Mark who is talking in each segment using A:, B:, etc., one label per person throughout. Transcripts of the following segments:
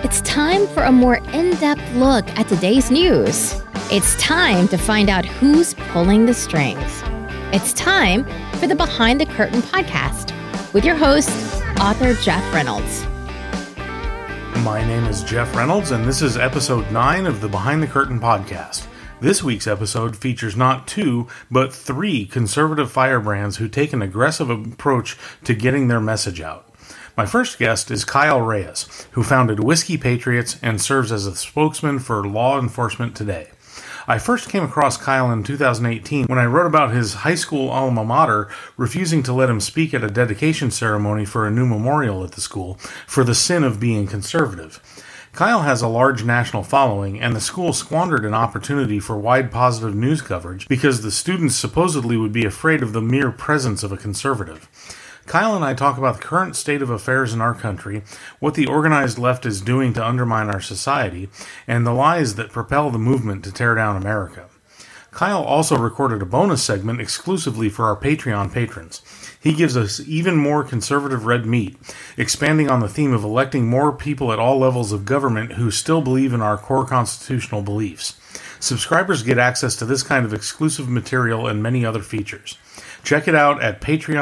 A: It's time for a more in-depth look at today's news. It's time to find out who's pulling the strings. It's time for the Behind the Curtain podcast with your host, author Jeff Reynolds.
B: My name is Jeff Reynolds, and this is episode 9 of the Behind the Curtain podcast. This week's episode features not 2, but 3 conservative firebrands who take an aggressive approach to getting their message out. My first guest is Kyle Reyes, who founded Whiskey Patriots and serves as a spokesman for law enforcement today. I first came across Kyle in 2018 when I wrote about his high school alma mater refusing to let him speak at a dedication ceremony for a new memorial at the school for the sin of being conservative. Kyle has a large national following, and the school squandered an opportunity for wide positive news coverage because the students supposedly would be afraid of the mere presence of a conservative. Kyle and I talk about the current state of affairs in our country, what the organized left is doing to undermine our society, and the lies that propel the movement to tear down America. Kyle also recorded a bonus segment exclusively for our Patreon patrons. He gives us even more conservative red meat, expanding on the theme of electing more people at all levels of government who still believe in our core constitutional beliefs. Subscribers get access to this kind of exclusive material and many other features. Check it out at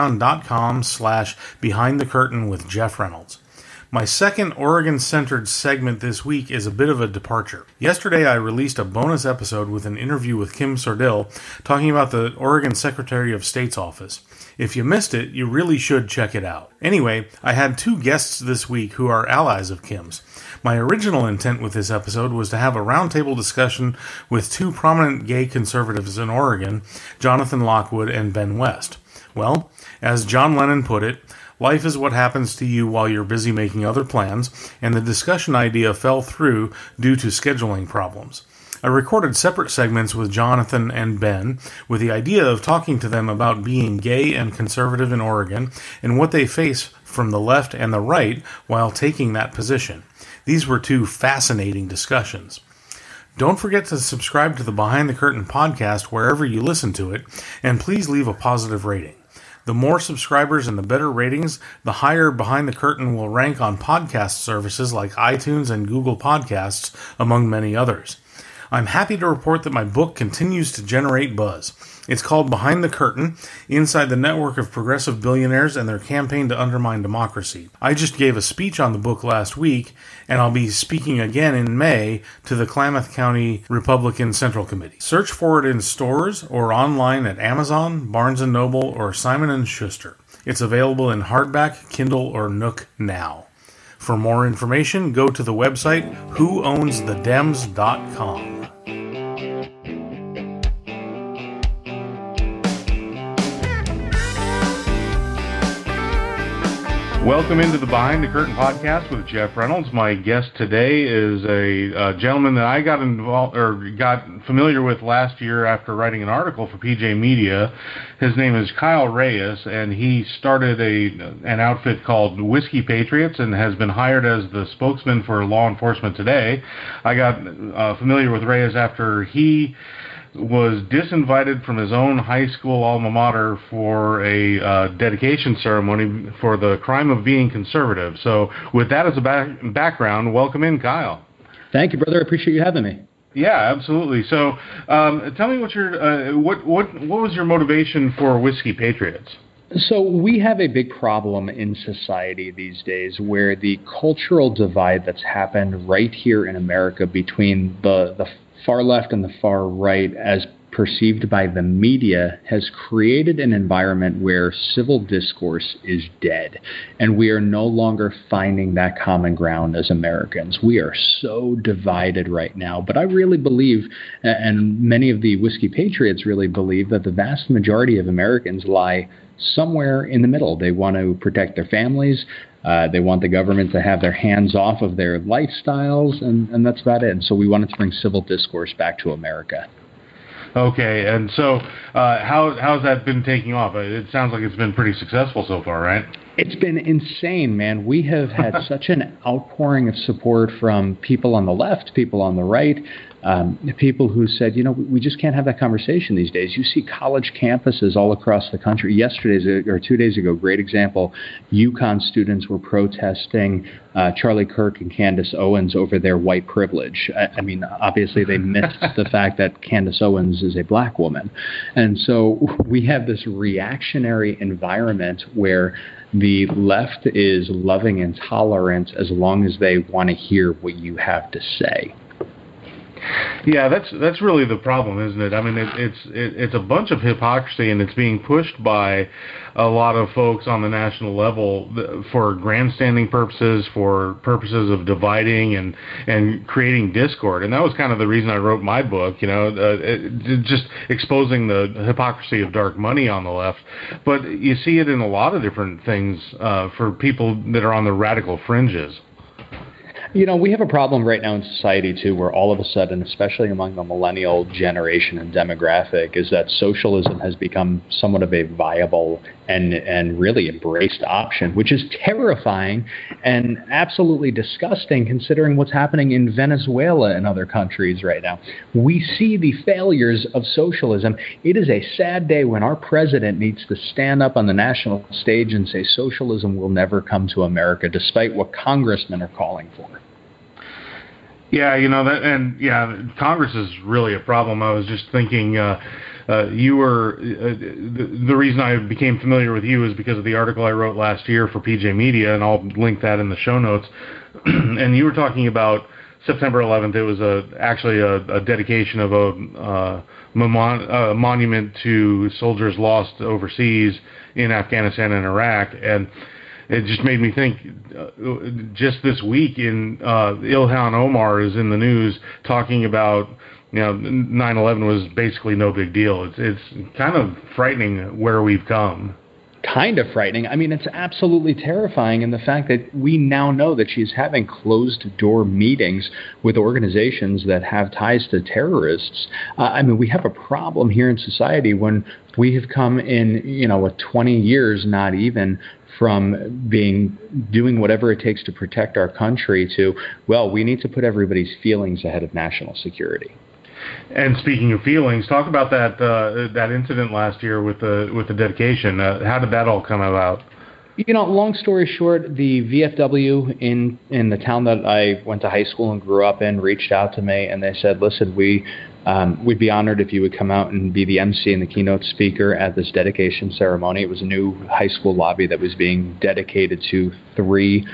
B: patreon.com/behindthecurtain with Jeff Reynolds. My second Oregon-centered segment this week is a bit of a departure. Yesterday, I released a bonus episode with an interview with Kim Sordill talking about the Oregon Secretary of State's office. If you missed it, you really should check it out. Anyway, I had 2 guests this week who are allies of Kim's. My original intent with this episode was to have a roundtable discussion with 2 prominent gay conservatives in Oregon, Jonathan Lockwood and Ben West. Well, as John Lennon put it, life is what happens to you while you're busy making other plans, and the discussion idea fell through due to scheduling problems. I recorded separate segments with Jonathan and Ben with the idea of talking to them about being gay and conservative in Oregon and what they face from the left and the right while taking that position. These were 2 fascinating discussions. Don't forget to subscribe to the Behind the Curtain podcast wherever you listen to it, and please leave a positive rating. The more subscribers and the better ratings, the higher Behind the Curtain will rank on podcast services like iTunes and Google Podcasts, among many others. I'm happy to report that my book continues to generate buzz. It's called Behind the Curtain, Inside the Network of Progressive Billionaires and Their Campaign to Undermine Democracy. I just gave a speech on the book last week, and I'll be speaking again in May to the Klamath County Republican Central Committee. Search for it in stores or online at Amazon, Barnes & Noble, or Simon & Schuster. It's available in hardback, Kindle, or Nook now. For more information, go to the website whoownsthedems.com. Welcome into the Behind the Curtain podcast with Jeff Reynolds. My guest today is a gentleman that I got familiar with last year after writing an article for PJ Media. His name is Kyle Reyes, and he started an outfit called Whiskey Patriots and has been hired as the spokesman for law enforcement today. I got familiar with Reyes after he was disinvited from his own high school alma mater for a dedication ceremony for the crime of being conservative. So with that as a background, welcome in, Kyle.
C: Thank you, brother. I appreciate you having me.
B: Yeah, absolutely. So tell me what was your motivation for Whiskey Patriots?
C: So we have a big problem in society these days where the cultural divide that's happened right here in America between the far left and the far right, as perceived by the media, has created an environment where civil discourse is dead, and we are no longer finding that common ground as Americans. We are so divided right now, but I really believe, and many of the Whiskey Patriots really believe, that the vast majority of Americans lie somewhere in the middle. They want to protect their families. They want the government to have their hands off of their lifestyles, and that's about it. And so we wanted to bring civil discourse back to America.
B: Okay, and so how's that been taking off? It sounds like it's been pretty successful so far, right?
C: It's been insane, man. We have had such an outpouring of support from people on the left, people on the right. people who said, we just can't have that conversation these days. You see college campuses all across the country. Yesterday or 2 days ago, great example, UConn students were protesting Charlie Kirk and Candace Owens over their white privilege. I mean, obviously they missed the fact that Candace Owens is a black woman. And so we have this reactionary environment where the left is loving and tolerant as long as they want to hear what you have to say.
B: Yeah, that's really the problem, isn't it? I mean, it's a bunch of hypocrisy, and it's being pushed by a lot of folks on the national level for grandstanding purposes, for purposes of dividing and creating discord. And that was kind of the reason I wrote my book, just exposing the hypocrisy of dark money on the left. But you see it in a lot of different things for people that are on the radical fringes.
C: We have a problem right now in society, too, where all of a sudden, especially among the millennial generation and demographic, is that socialism has become somewhat of a viable and really embraced option, which is terrifying and absolutely disgusting considering what's happening in Venezuela and other countries right now. We see the failures of socialism. It is a sad day when our president needs to stand up on the national stage and say socialism will never come to America, despite what congressmen are calling for.
B: Yeah, Congress is really a problem. I was just thinking, you were the reason I became familiar with you is because of the article I wrote last year for PJ Media, and I'll link that in the show notes. And you were talking about September 11th. It was actually a dedication of a monument to soldiers lost overseas in Afghanistan and Iraq, and it just made me think, just this week Ilhan Omar is in the news talking about, 9/11 was basically no big deal. It's kind of frightening where we've come.
C: Kind of frightening. I mean, it's absolutely terrifying in the fact that we now know that she's having closed-door meetings with organizations that have ties to terrorists. We have a problem here in society when we have come in, 20 years, not even, from doing whatever it takes to protect our country to, well, we need to put everybody's feelings ahead of national security.
B: And speaking of feelings, talk about that incident last year with the dedication. How did that all come about?
C: Long story short, the VFW in the town that I went to high school and grew up in reached out to me, and they said, listen, we'd be honored if you would come out and be the MC and the keynote speaker at this dedication ceremony. It was a new high school lobby that was being dedicated to 3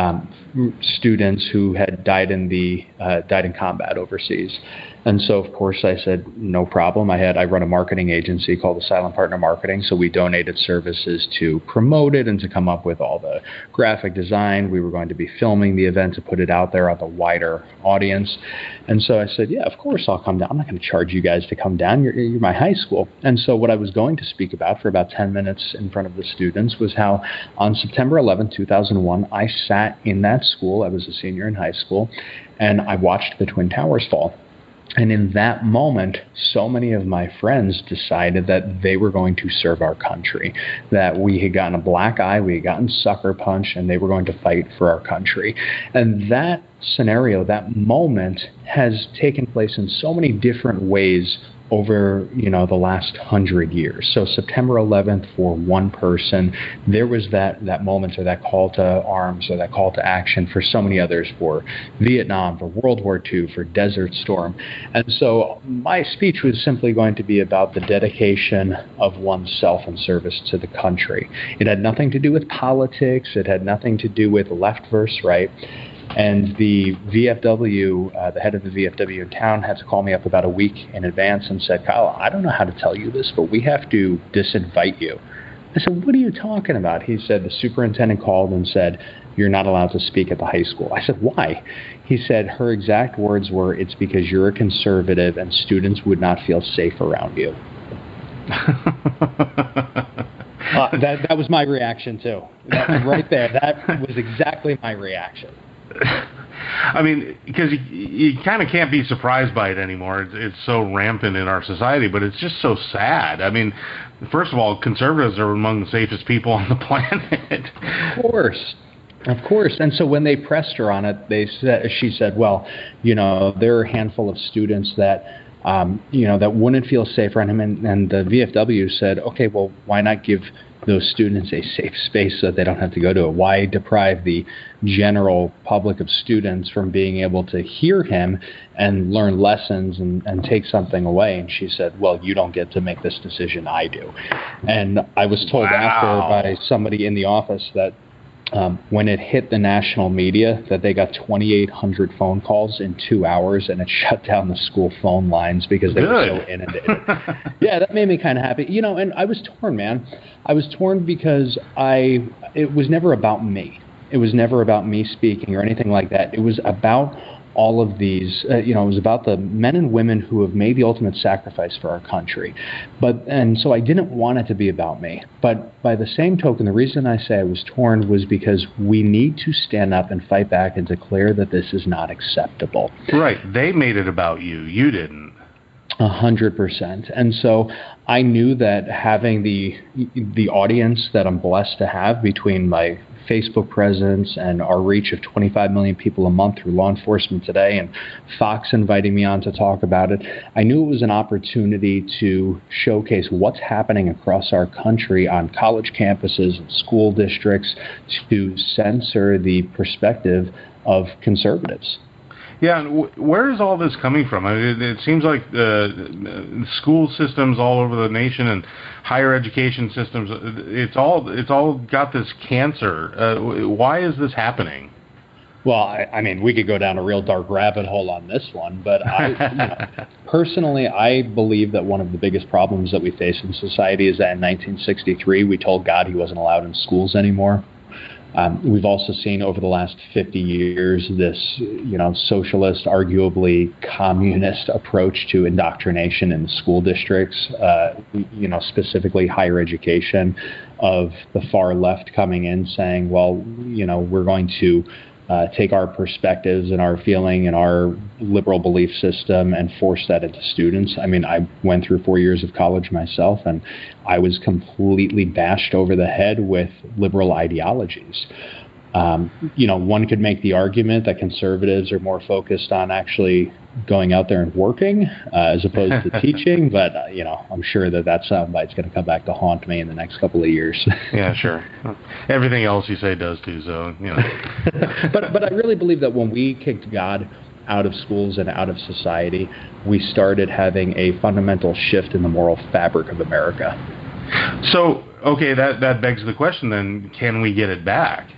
C: students who had died in combat overseas. And so, of course, I said, no problem. I run a marketing agency called the Silent Partner Marketing, so we donated services to promote it and to come up with all the graphic design. We were going to be filming the event to put it out there on the wider audience. And so I said, yeah, of course I'll come down. I'm not going to charge you guys to come down. You're my high school. And so what I was going to speak about for about 10 minutes in front of the students was how on September 11, 2001, I sat in that school. I was a senior in high school, and I watched the Twin Towers fall. And in that moment, so many of my friends decided that they were going to serve our country, that we had gotten a black eye, we had gotten sucker punched, and they were going to fight for our country. And that scenario, that moment, has taken place in so many different ways over, the last 100 years. So September 11th, for one person, there was that moment or that call to arms or that call to action for so many others, for Vietnam, for World War II, for Desert Storm. And so my speech was simply going to be about the dedication of oneself in service to the country. It had nothing to do with politics. It had nothing to do with left versus right. And the VFW, the head of the VFW in town, had to call me up about a week in advance and said, Kyle, I don't know how to tell you this, but we have to disinvite you. I said, what are you talking about? He said, the superintendent called and said, you're not allowed to speak at the high school. I said, why? He said, her exact words were, it's because you're a conservative and students would not feel safe around you. That was my reaction, too. Right there. That was exactly my reaction.
B: I mean, because you kind of can't be surprised by it anymore. It's so rampant in our society, but it's just so sad. I mean, first of all, conservatives are among the safest people on the planet.
C: Of course. Of course. And so when they pressed her on it, she said, well, there are a handful of students that, that wouldn't feel safe around him. And the VFW said, okay, well, why not give those students a safe space so that they don't have to go to it? Why deprive the general public of students from being able to hear him and learn lessons and take something away? And she said, well, you don't get to make this decision, I do. And I was told after by somebody in the office that when it hit the national media, that they got 2,800 phone calls in 2 hours, and it shut down the school phone lines because they were so inundated. Yeah, that made me kind of happy. And I was torn, man. I was torn because it was never about me. It was never about me speaking or anything like that. It was about all of these, it was about the men and women who have made the ultimate sacrifice for our country. And so I didn't want it to be about me. But by the same token, the reason I say I was torn was because we need to stand up and fight back and declare that this is not acceptable.
B: Right. They made it about you. You didn't.
C: 100%. And so I knew that having the audience that I'm blessed to have between my Facebook presence and our reach of 25 million people a month through Law Enforcement Today and Fox inviting me on to talk about it, I knew it was an opportunity to showcase what's happening across our country on college campuses and school districts to censor the perspective of conservatives.
B: Yeah, and where is all this coming from? I mean, it seems like school systems all over the nation and higher education systems, it's all got this cancer. Why is this happening?
C: Well, I mean, we could go down a real dark rabbit hole on this one, but personally, I believe that one of the biggest problems that we face in society is that in 1963, we told God he wasn't allowed in schools anymore. We've also seen over the last 50 years this, socialist, arguably communist approach to indoctrination in the school districts, specifically higher education, of the far left coming in saying, well, we're going to take our perspectives and our feeling and our liberal belief system and force that into students. I mean, I went through 4 years of college myself, and I was completely bashed over the head with liberal ideologies. One could make the argument that conservatives are more focused on actually going out there and working as opposed to teaching, but I'm sure that soundbite's going to come back to haunt me in the next couple of years.
B: Yeah, sure. Everything else you say does too, so
C: But I really believe that when we kicked God out of schools and out of society, we started having a fundamental shift in the moral fabric of America.
B: So, okay, that begs the question then, can we get it back?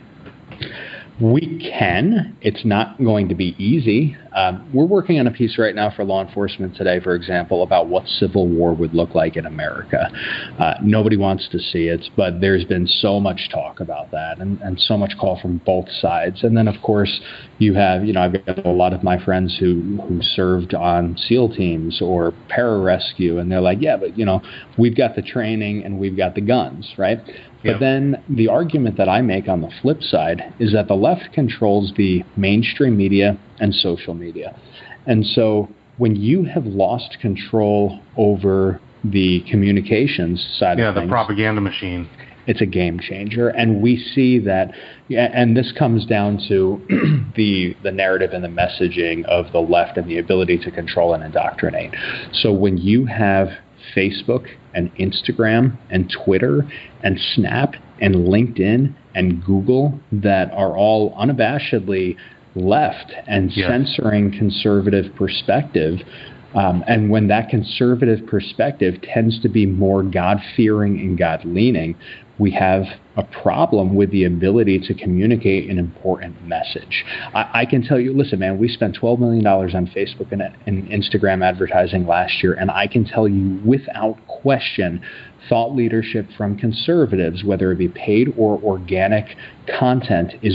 C: We can. It's not going to be easy. We're working on a piece right now for Law Enforcement Today, for example, about what civil war would look like in America. Nobody wants to see it, but there's been so much talk about that and so much call from both sides. And then, of course, you have, I've got a lot of my friends who served on SEAL teams or pararescue, and they're like, yeah, but, we've got the training and we've got the guns, right? But then the argument that I make on the flip side is that the left controls the mainstream media and social media. And so when you have lost control over the communications side of things,
B: the propaganda machine,
C: it's a game changer. And we see that, and this comes down to the narrative and the messaging of the left and the ability to control and indoctrinate. So when you have Facebook and Instagram and Twitter and Snap and LinkedIn and Google that are all unabashedly left and censoring conservative perspective, and when that conservative perspective tends to be more God-fearing and God-leaning, we have a problem with the ability to communicate an important message. I can tell you, listen, man, we spent $12 million on Facebook and Instagram advertising last year, and I can tell you without question, thought leadership from conservatives, whether it be paid or organic content, is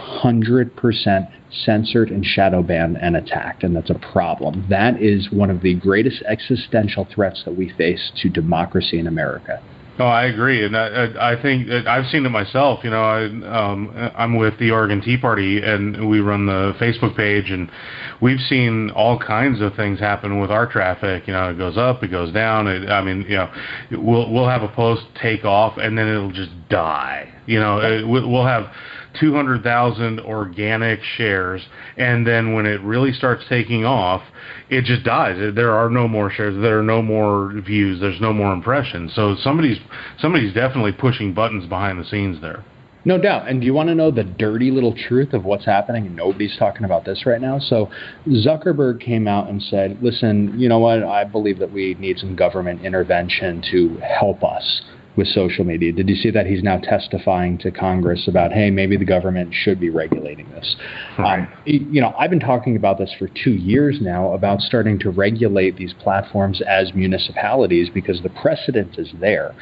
C: 100% censored and shadow banned and attacked, and that's a problem. That is one of the greatest existential threats that we face to democracy in America.
B: Oh, I agree, and I think that I've seen it myself. I'm with the Oregon Tea Party, and we run the Facebook page, and we've seen all kinds of things happen with our traffic. It goes up, it goes down. We'll have a post take off, and then it'll just die. We'll have 200,000 organic shares, and then when it really starts taking off, it just dies. There are no more shares. There are no more views. There's no more impressions. So somebody's definitely pushing buttons behind the scenes there.
C: No doubt. And do you want to know the dirty little truth of what's happening? And nobody's talking about this right now. So Zuckerberg came out and said, listen, you know what? I believe that we need some government intervention to help us with social media. Did you see that he's now testifying to Congress about, hey, maybe the government should be regulating this?
B: Right.
C: I've been talking about this for 2 years now, about starting to regulate these platforms as municipalities, because the precedent is there.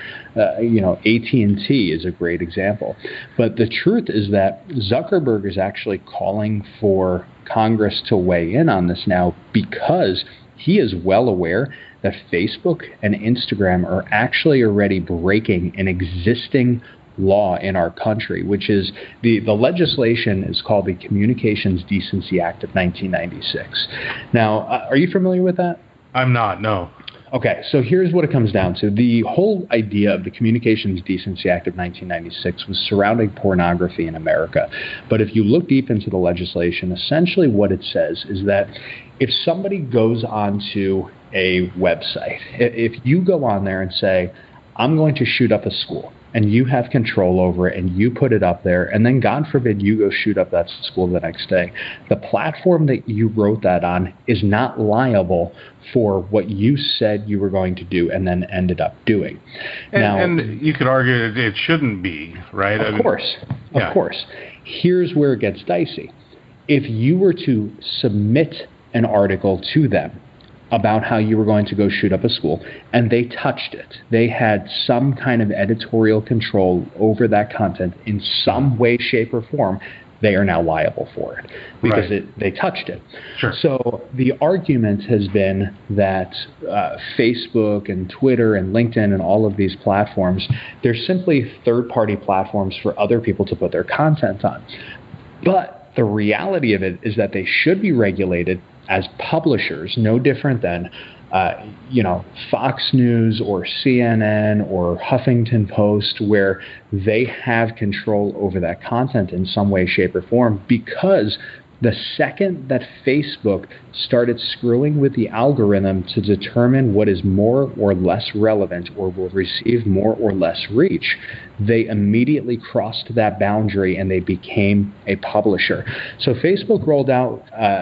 C: AT&T is a great example. But the truth is that Zuckerberg is actually calling for Congress to weigh in on this now, because he is well aware that Facebook and Instagram are actually already breaking an existing law in our country, which is the legislation is called the Communications Decency Act of 1996. Now, are you familiar with that?
B: I'm not, no.
C: Okay, so here's what it comes down to. The whole idea of the Communications Decency Act of 1996 was surrounding pornography in America. But if you look deep into the legislation, essentially what it says is that if somebody goes onto a website, if you go on there and say, I'm going to shoot up a school, and you have control over it, and you put it up there, and then God forbid you go shoot up that school the next day, the platform that you wrote that on is not liable for what you said you were going to do and then ended up doing.
B: And you could argue it shouldn't be, right?
C: Of course. Here's where it gets dicey. If you were to submit an article to them about how you were going to go shoot up a school, and they touched it, they had some kind of editorial control over that content in some way, shape, or form, they are now liable for it because they touched it.
B: Sure.
C: So the argument has been that Facebook and Twitter and LinkedIn and all of these platforms, they're simply third-party platforms for other people to put their content on. But the reality of it is that they should be regulated as publishers, no different than Fox News or CNN or Huffington Post, where they have control over that content in some way, shape, or form, because the second that Facebook started screwing with the algorithm to determine what is more or less relevant or will receive more or less reach, they immediately crossed that boundary and they became a publisher. So Facebook rolled out,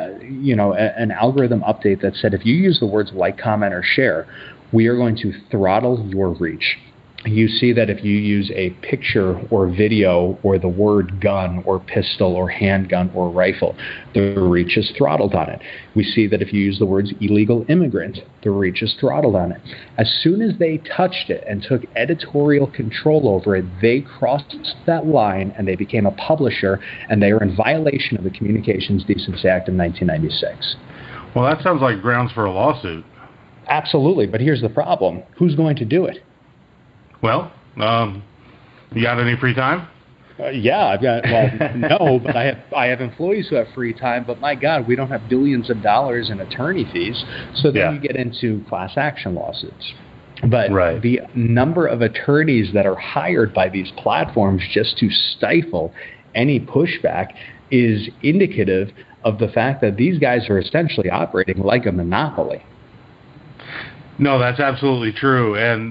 C: an algorithm update that said if you use the words like, comment, or share, we are going to throttle your reach. You see that if you use a picture or video or the word gun or pistol or handgun or rifle, the reach is throttled on it. We see that if you use the words illegal immigrant, the reach is throttled on it. As soon as they touched it and took editorial control over it, they crossed that line and they became a publisher, and they are in violation of the Communications Decency Act of 1996.
B: Well, that sounds like grounds for a lawsuit.
C: Absolutely, but here's the problem. Who's going to do it?
B: Well, you got any free time?
C: Yeah, I've got, no, but I have employees who have free time, but my God, we don't have billions of dollars in attorney fees, so then you get into class action lawsuits. But the number of attorneys that are hired by these platforms just to stifle any pushback is indicative of the fact that these guys are essentially operating like a monopoly.
B: No, that's absolutely true, and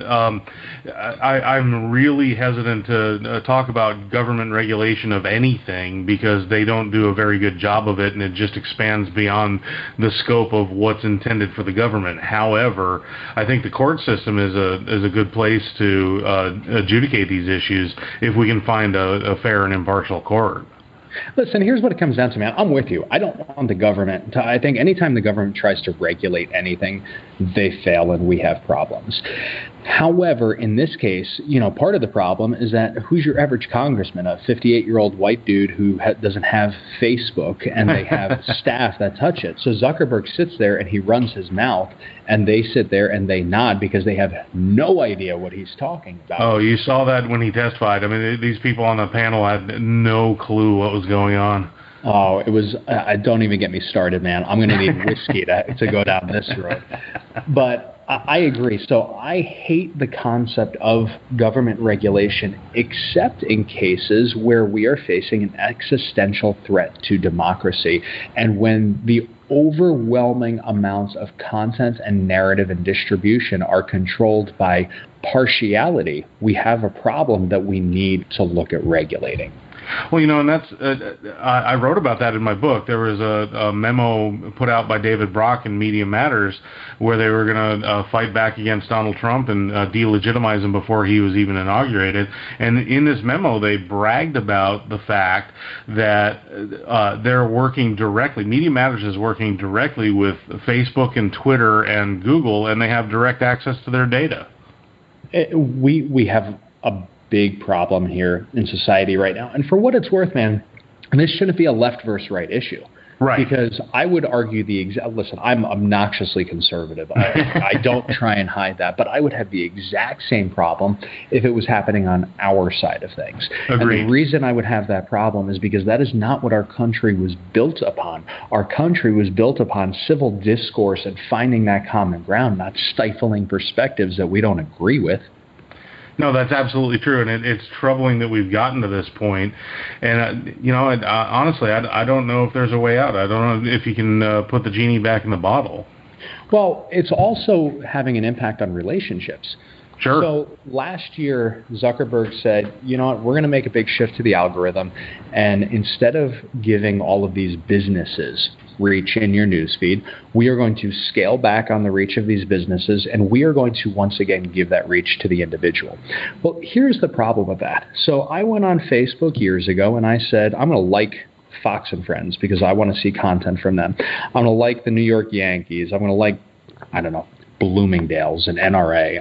B: I'm really hesitant to talk about government regulation of anything because they don't do a very good job of it, and it just expands beyond the scope of what's intended for the government. However, I think the court system is a good place to adjudicate these issues if we can find a fair and impartial court.
C: Listen, here's what it comes down to, man. I'm with you. I don't want the government to, I think anytime the government tries to regulate anything, they fail and we have problems. However, in this case, part of the problem is that who's your average congressman? A 58-year-old white dude who doesn't have Facebook, and they have staff that touch it. So Zuckerberg sits there and he runs his mouth, and they sit there and they nod because they have no idea what he's talking about.
B: Oh, you saw that when he testified. I mean, these people on the panel had no clue what was going on.
C: Oh, it was, don't even get me started, man. I'm going to need whiskey to go down this road. But I agree. So I hate the concept of government regulation, except in cases where we are facing an existential threat to democracy, and when the overwhelming amounts of content and narrative and distribution are controlled by partiality, we have a problem that we need to look at regulating.
B: Well, and that's I wrote about that in my book. There was a memo put out by David Brock in Media Matters where they were going to fight back against Donald Trump and delegitimize him before he was even inaugurated. And in this memo, they bragged about the fact that they're working directly. Media Matters is working directly with Facebook and Twitter and Google, and they have direct access to their data.
C: We have a big problem here in society right now. And for what it's worth, man, this shouldn't be a left versus right issue.
B: Right.
C: Because I would argue listen, I'm obnoxiously conservative. I don't try and hide that, but I would have the exact same problem if it was happening on our side of things.
B: Agreed.
C: And the reason I would have that problem is because that is not what our country was built upon. Our country was built upon civil discourse and finding that common ground, not stifling perspectives that we don't agree with.
B: No, that's absolutely true, and it's troubling that we've gotten to this point. And honestly, I don't know if there's a way out. I don't know if you can put the genie back in the bottle.
C: Well, it's also having an impact on relationships.
B: Sure.
C: So last year, Zuckerberg said, you know what, we're going to make a big shift to the algorithm, and instead of giving all of these businesses reach in your newsfeed, we are going to scale back on the reach of these businesses, and we are going to once again give that reach to the individual. Well, here's the problem with that. So I went on Facebook years ago, and I said, I'm going to like Fox and Friends because I want to see content from them. I'm going to like the New York Yankees. I'm going to like, I don't know, Bloomingdale's and NRA.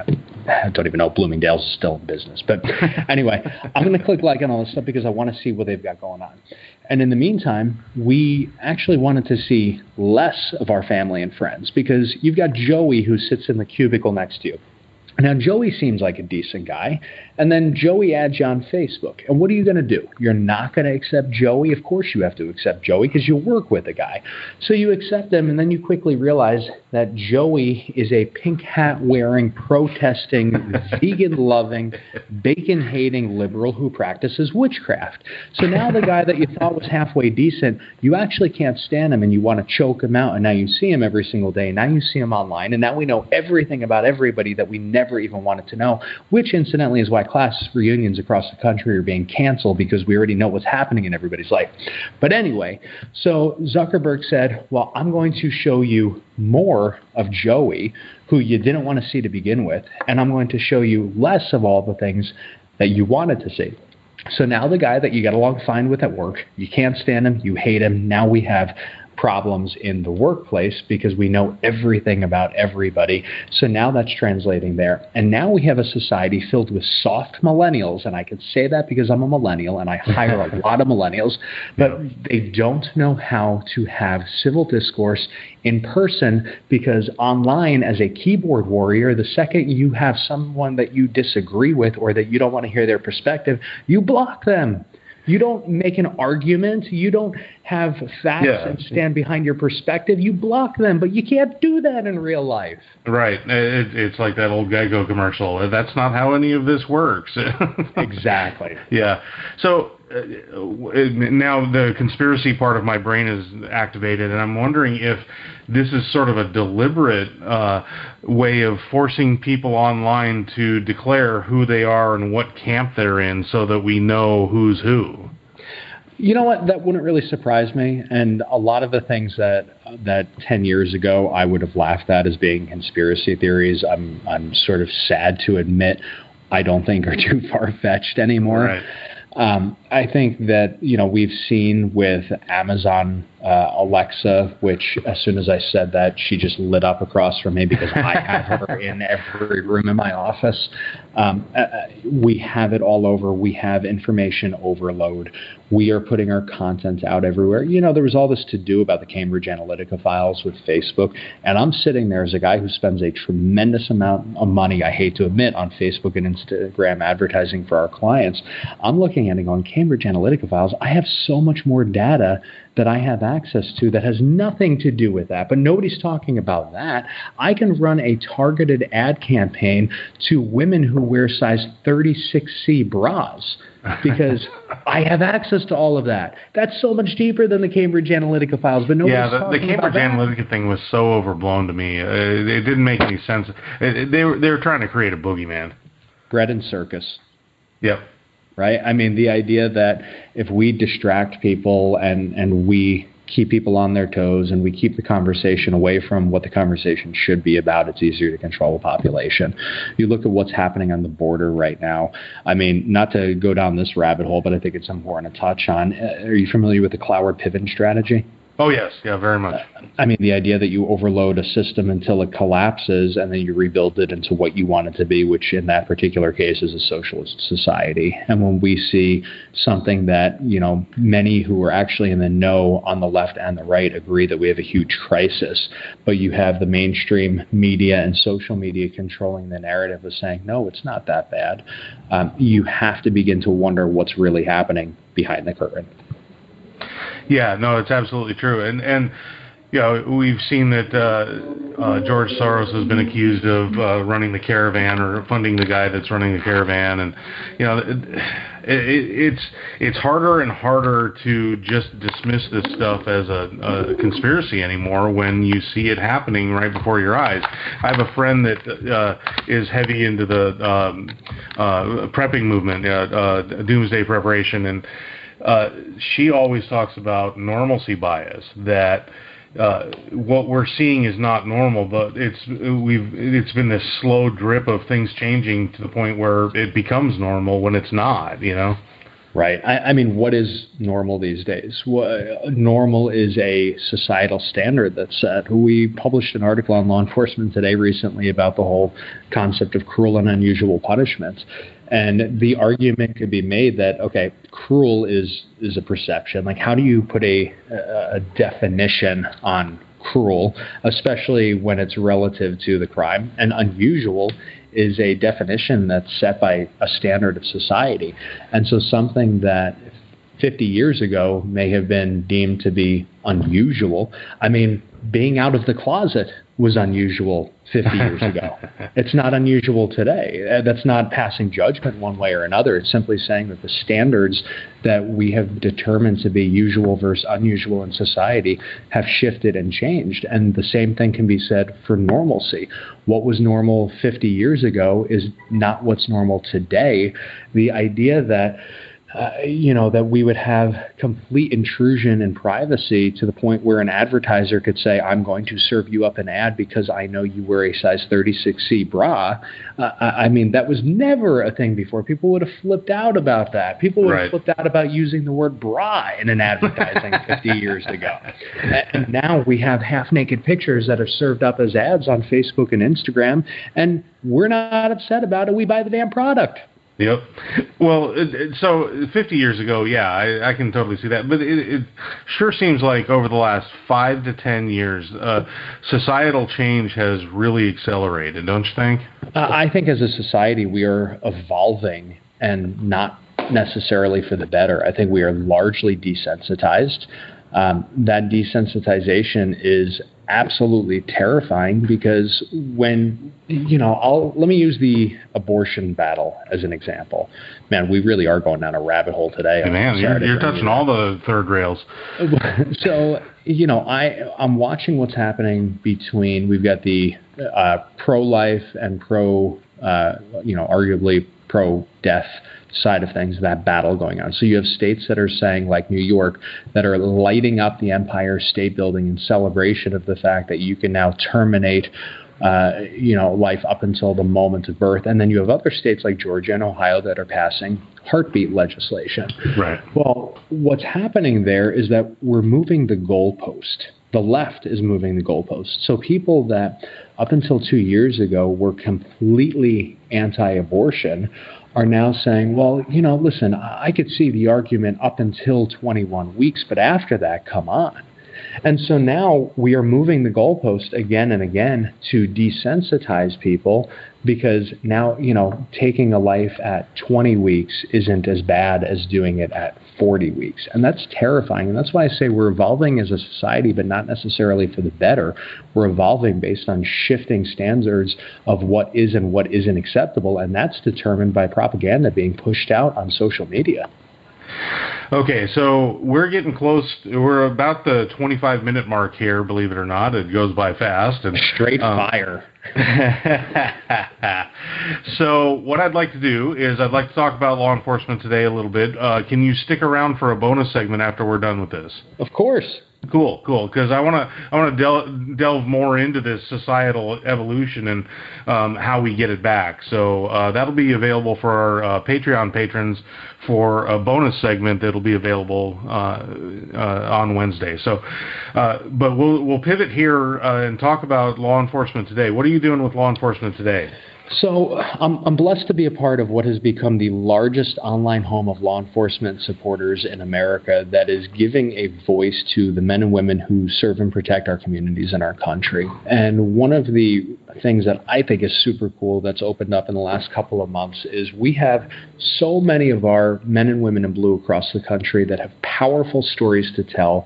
C: I don't even know if Bloomingdale's is still in business. But anyway, I'm going to click like on all this stuff because I want to see what they've got going on. And in the meantime, we actually wanted to see less of our family and friends because you've got Joey who sits in the cubicle next to you. Now, Joey seems like a decent guy, and then Joey adds you on Facebook. And what are you going to do? You're not going to accept Joey? Of course you have to accept Joey because you work with the guy. So you accept him, and then you quickly realize that Joey is a pink hat-wearing, protesting, vegan-loving, bacon-hating liberal who practices witchcraft. So now the guy that you thought was halfway decent, you actually can't stand him, and you want to choke him out, and now you see him every single day. Now you see him online, and now we know everything about everybody that we never even wanted to know, which incidentally is why class reunions across the country are being canceled because we already know what's happening in everybody's life. But anyway, so Zuckerberg said, well, I'm going to show you more of Joey, who you didn't want to see to begin with, and I'm going to show you less of all the things that you wanted to see. So now the guy that you got along fine with at work, you can't stand him, you hate him, now we have problems in the workplace because we know everything about everybody. So now that's translating there. And now we have a society filled with soft millennials, and I can say that because I'm a millennial and I hire a lot of millennials, but they don't know how to have civil discourse in person because online, as a keyboard warrior, the second you have someone that you disagree with or that you don't want to hear their perspective, you block them. You don't make an argument. You don't have facts and stand behind your perspective. You block them, but you can't do that in real life.
B: Right. It's like that old Geico commercial. That's not how any of this works.
C: Exactly.
B: Yeah. So now the conspiracy part of my brain is activated, and I'm wondering if this is sort of a deliberate way of forcing people online to declare who they are and what camp they're in so that we know who's who.
C: You know what? That wouldn't really surprise me. And a lot of the things that 10 years ago I would have laughed at as being conspiracy theories, I'm sort of sad to admit I don't think are too far-fetched anymore.
B: Right.
C: I think that, we've seen with Amazon Alexa, which as soon as I said that, she just lit up across from me because I have her in every room in my office. We have it all over. We have information overload. We are putting our content out everywhere. There was all this to do about the Cambridge Analytica files with Facebook, and I'm sitting there as a guy who spends a tremendous amount of money, I hate to admit, on Facebook and Instagram advertising for our clients. I'm looking at it going, Cambridge Analytica files, I have so much more data that I have access to that has nothing to do with that. But nobody's talking about that. I can run a targeted ad campaign to women who wear size 36C bras because I have access to all of that. That's so much deeper than the Cambridge Analytica files. But nobody's talking
B: the Cambridge Analytica thing was so overblown to me. It didn't make any sense. They were trying to create a boogeyman.
C: Bread and circus.
B: Yep.
C: Right? I mean, the idea that if we distract people and we keep people on their toes and we keep the conversation away from what the conversation should be about, it's easier to control the population. You look at what's happening on the border right now. I mean, not to go down this rabbit hole, but I think it's important to touch on. Are you familiar with the Cloward-Piven strategy?
B: Oh, yes. Yeah, very much.
C: I mean, the idea that you overload a system until it collapses and then you rebuild it into what you want it to be, which in that particular case is a socialist society. And when we see something that, many who are actually in the know on the left and the right agree that we have a huge crisis, but you have the mainstream media and social media controlling the narrative of saying, no, it's not that bad. You have to begin to wonder what's really happening behind the curtain.
B: Yeah, no, it's absolutely true. And we've seen that George Soros has been accused of running the caravan or funding the guy that's running the caravan. And, it's harder and harder to just dismiss this stuff as a conspiracy anymore when you see it happening right before your eyes. I have a friend that is heavy into the prepping movement, doomsday preparation, and she always talks about normalcy bias, that what we're seeing is not normal, but it's been this slow drip of things changing to the point where it becomes normal when it's not,
C: Right. I mean, what is normal these days? Normal is a societal standard that's set. We published an article on Law Enforcement Today recently about the whole concept of cruel and unusual punishments. And the argument could be made that, okay, cruel is a perception. Like, how do you put a definition on cruel, especially when it's relative to the crime? And unusual is a definition that's set by a standard of society. And so something that 50 years ago may have been deemed to be unusual. I mean, being out of the closet was unusual 50 years ago. It's not unusual today. That's not passing judgment one way or another. It's simply saying that the standards that we have determined to be usual versus unusual in society have shifted and changed. And the same thing can be said for normalcy. What was normal 50 years ago is not what's normal today. The idea that that we would have complete intrusion in privacy to the point where an advertiser could say, I'm going to serve you up an ad because I know you wear a size 36C bra. I mean, that was never a thing before. People would have flipped out about that. People would have flipped out about using the word bra in an advertising 50 years ago. And now we have half-naked pictures that are served up as ads on Facebook and Instagram, and we're not upset about it. We buy the damn product.
B: Yep. Well, so 50 years ago, yeah, I can totally see that. But it sure seems like over the last 5 to 10 years, societal change has really accelerated, don't you think?
C: I think as a society, we are evolving, and not necessarily for the better. I think we are largely desensitized. That desensitization is absolutely terrifying because when, let me use the abortion battle as an example. Man, we really are going down a rabbit hole today.
B: Man, you're touching all the third rails.
C: So, I'm watching what's happening between, we've got the pro-life and arguably pro-death side of things, that battle going on. So you have states that are saying, like New York, that are lighting up the Empire State Building in celebration of the fact that you can now terminate life up until the moment of birth. And then you have other states like Georgia and Ohio that are passing heartbeat legislation.
B: Right.
C: Well, what's happening there is that we're moving the goalpost. The left is moving the goalpost. So people that up until 2 years ago were completely anti-abortion are now saying, well, listen, I could see the argument up until 21 weeks, but after that, come on. And so now we are moving the goalpost again and again to desensitize people, because now, taking a life at 20 weeks isn't as bad as doing it at 40 weeks. And that's terrifying. And that's why I say we're evolving as a society, but not necessarily for the better. We're evolving based on shifting standards of what is and what isn't acceptable. And that's determined by propaganda being pushed out on social media.
B: Okay, so we're getting close. We're about the 25-minute mark here, believe it or not. It goes by fast. And
C: straight fire.
B: So what I'd like to do is I'd like to talk about law enforcement today a little bit. Can you stick around for a bonus segment after we're done with this?
C: Of course.
B: Cool. Because I want to delve more into this societal evolution and how we get it back. So that'll be available for our Patreon patrons for a bonus segment that'll be available on Wednesday. So, but we'll pivot here and talk about law enforcement today. What are you doing with law enforcement today?
C: So I'm blessed to be a part of what has become the largest online home of law enforcement supporters in America that is giving a voice to the men and women who serve and protect our communities and our country. And one of the things that I think is super cool that's opened up in the last couple of months is we have so many of our men and women in blue across the country that have powerful stories to tell.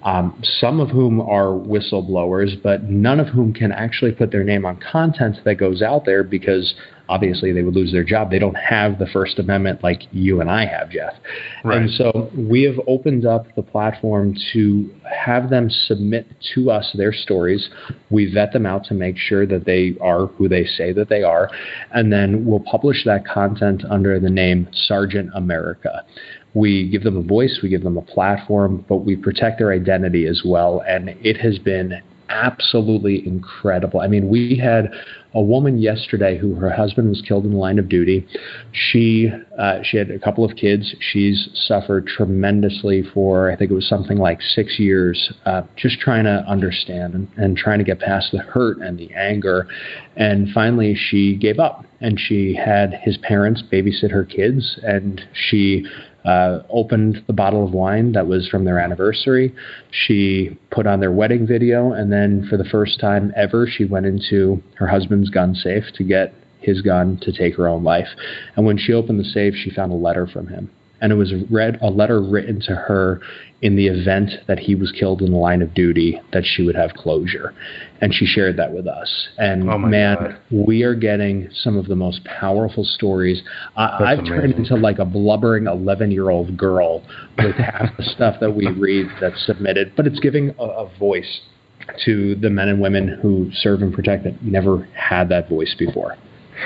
C: Some of whom are whistleblowers, but none of whom can actually put their name on content that goes out there because obviously they would lose their job. They don't have the First Amendment like you and I have, Jeff. Right. And so we have opened up the platform to have them submit to us their stories. We vet them out to make sure that they are who they say that they are. And then we'll publish that content under the name Sergeant America. We give them a voice, we give them a platform, but we protect their identity as well. And it has been absolutely incredible. I mean, we had a woman yesterday who her husband was killed in the line of duty. She had a couple of kids. She's suffered tremendously for, I think it was something like 6 years, just trying to understand and trying to get past the hurt and the anger. And finally, she gave up. And she had his parents babysit her kids, and she opened the bottle of wine that was from their anniversary. She put on their wedding video, and then for the first time ever, she went into her husband's gun safe to get his gun to take her own life. And when she opened the safe, she found a letter from him. And it was a letter written to her in the event that he was killed in the line of duty, that she would have closure. And she shared that with us. And God, we are getting some of the most powerful stories. I've turned into like a blubbering 11-year-old girl with half the stuff that we read that's submitted. But it's giving a voice to the men and women who serve and protect that never had that voice before.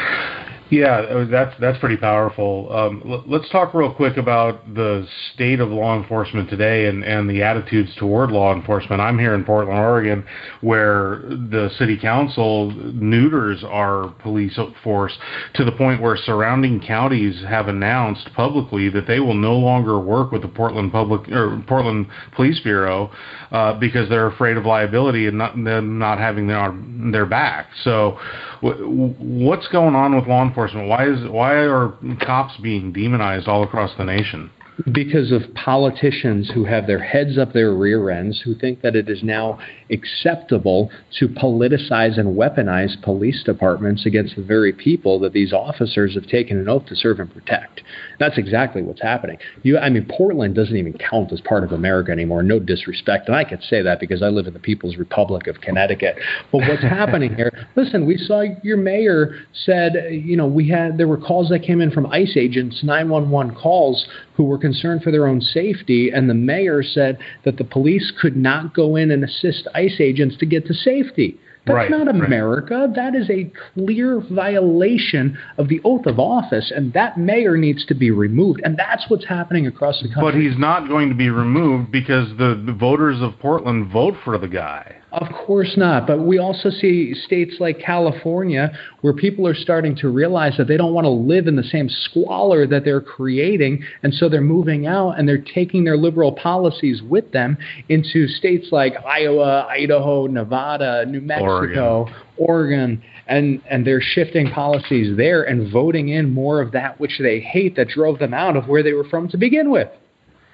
B: Yeah, that's pretty powerful. Let's talk real quick about the state of law enforcement today and the attitudes toward law enforcement. I'm here in Portland, Oregon, where the city council neuters our police force to the point where surrounding counties have announced publicly that they will no longer work with the Portland Police Bureau because they're afraid of liability and them not having their back. So, what's going on with law enforcement? Why are cops being demonized all across the nation?
C: Because of politicians who have their heads up their rear ends, who think that it is now acceptable to politicize and weaponize police departments against the very people that these officers have taken an oath to serve and protect. That's exactly what's happening. Portland doesn't even count as part of America anymore, no disrespect. And I could say that because I live in the People's Republic of Connecticut. But what's happening here, listen, we saw your mayor said, there were calls that came in from ICE agents, 911 calls, who were concerned for their own safety, and the mayor said that the police could not go in and assist ICE agents to get to safety. That's not America. Right. That is a clear violation of the oath of office, and that mayor needs to be removed. And that's what's happening across the country.
B: But he's not going to be removed because the voters of Portland vote for the guy.
C: Of course not. But we also see states like California where people are starting to realize that they don't want to live in the same squalor that they're creating. And so they're moving out and they're taking their liberal policies with them into states like Iowa, Idaho, Nevada, New Mexico, Oregon. And they're shifting policies there and voting in more of that which they hate that drove them out of where they were from to begin with.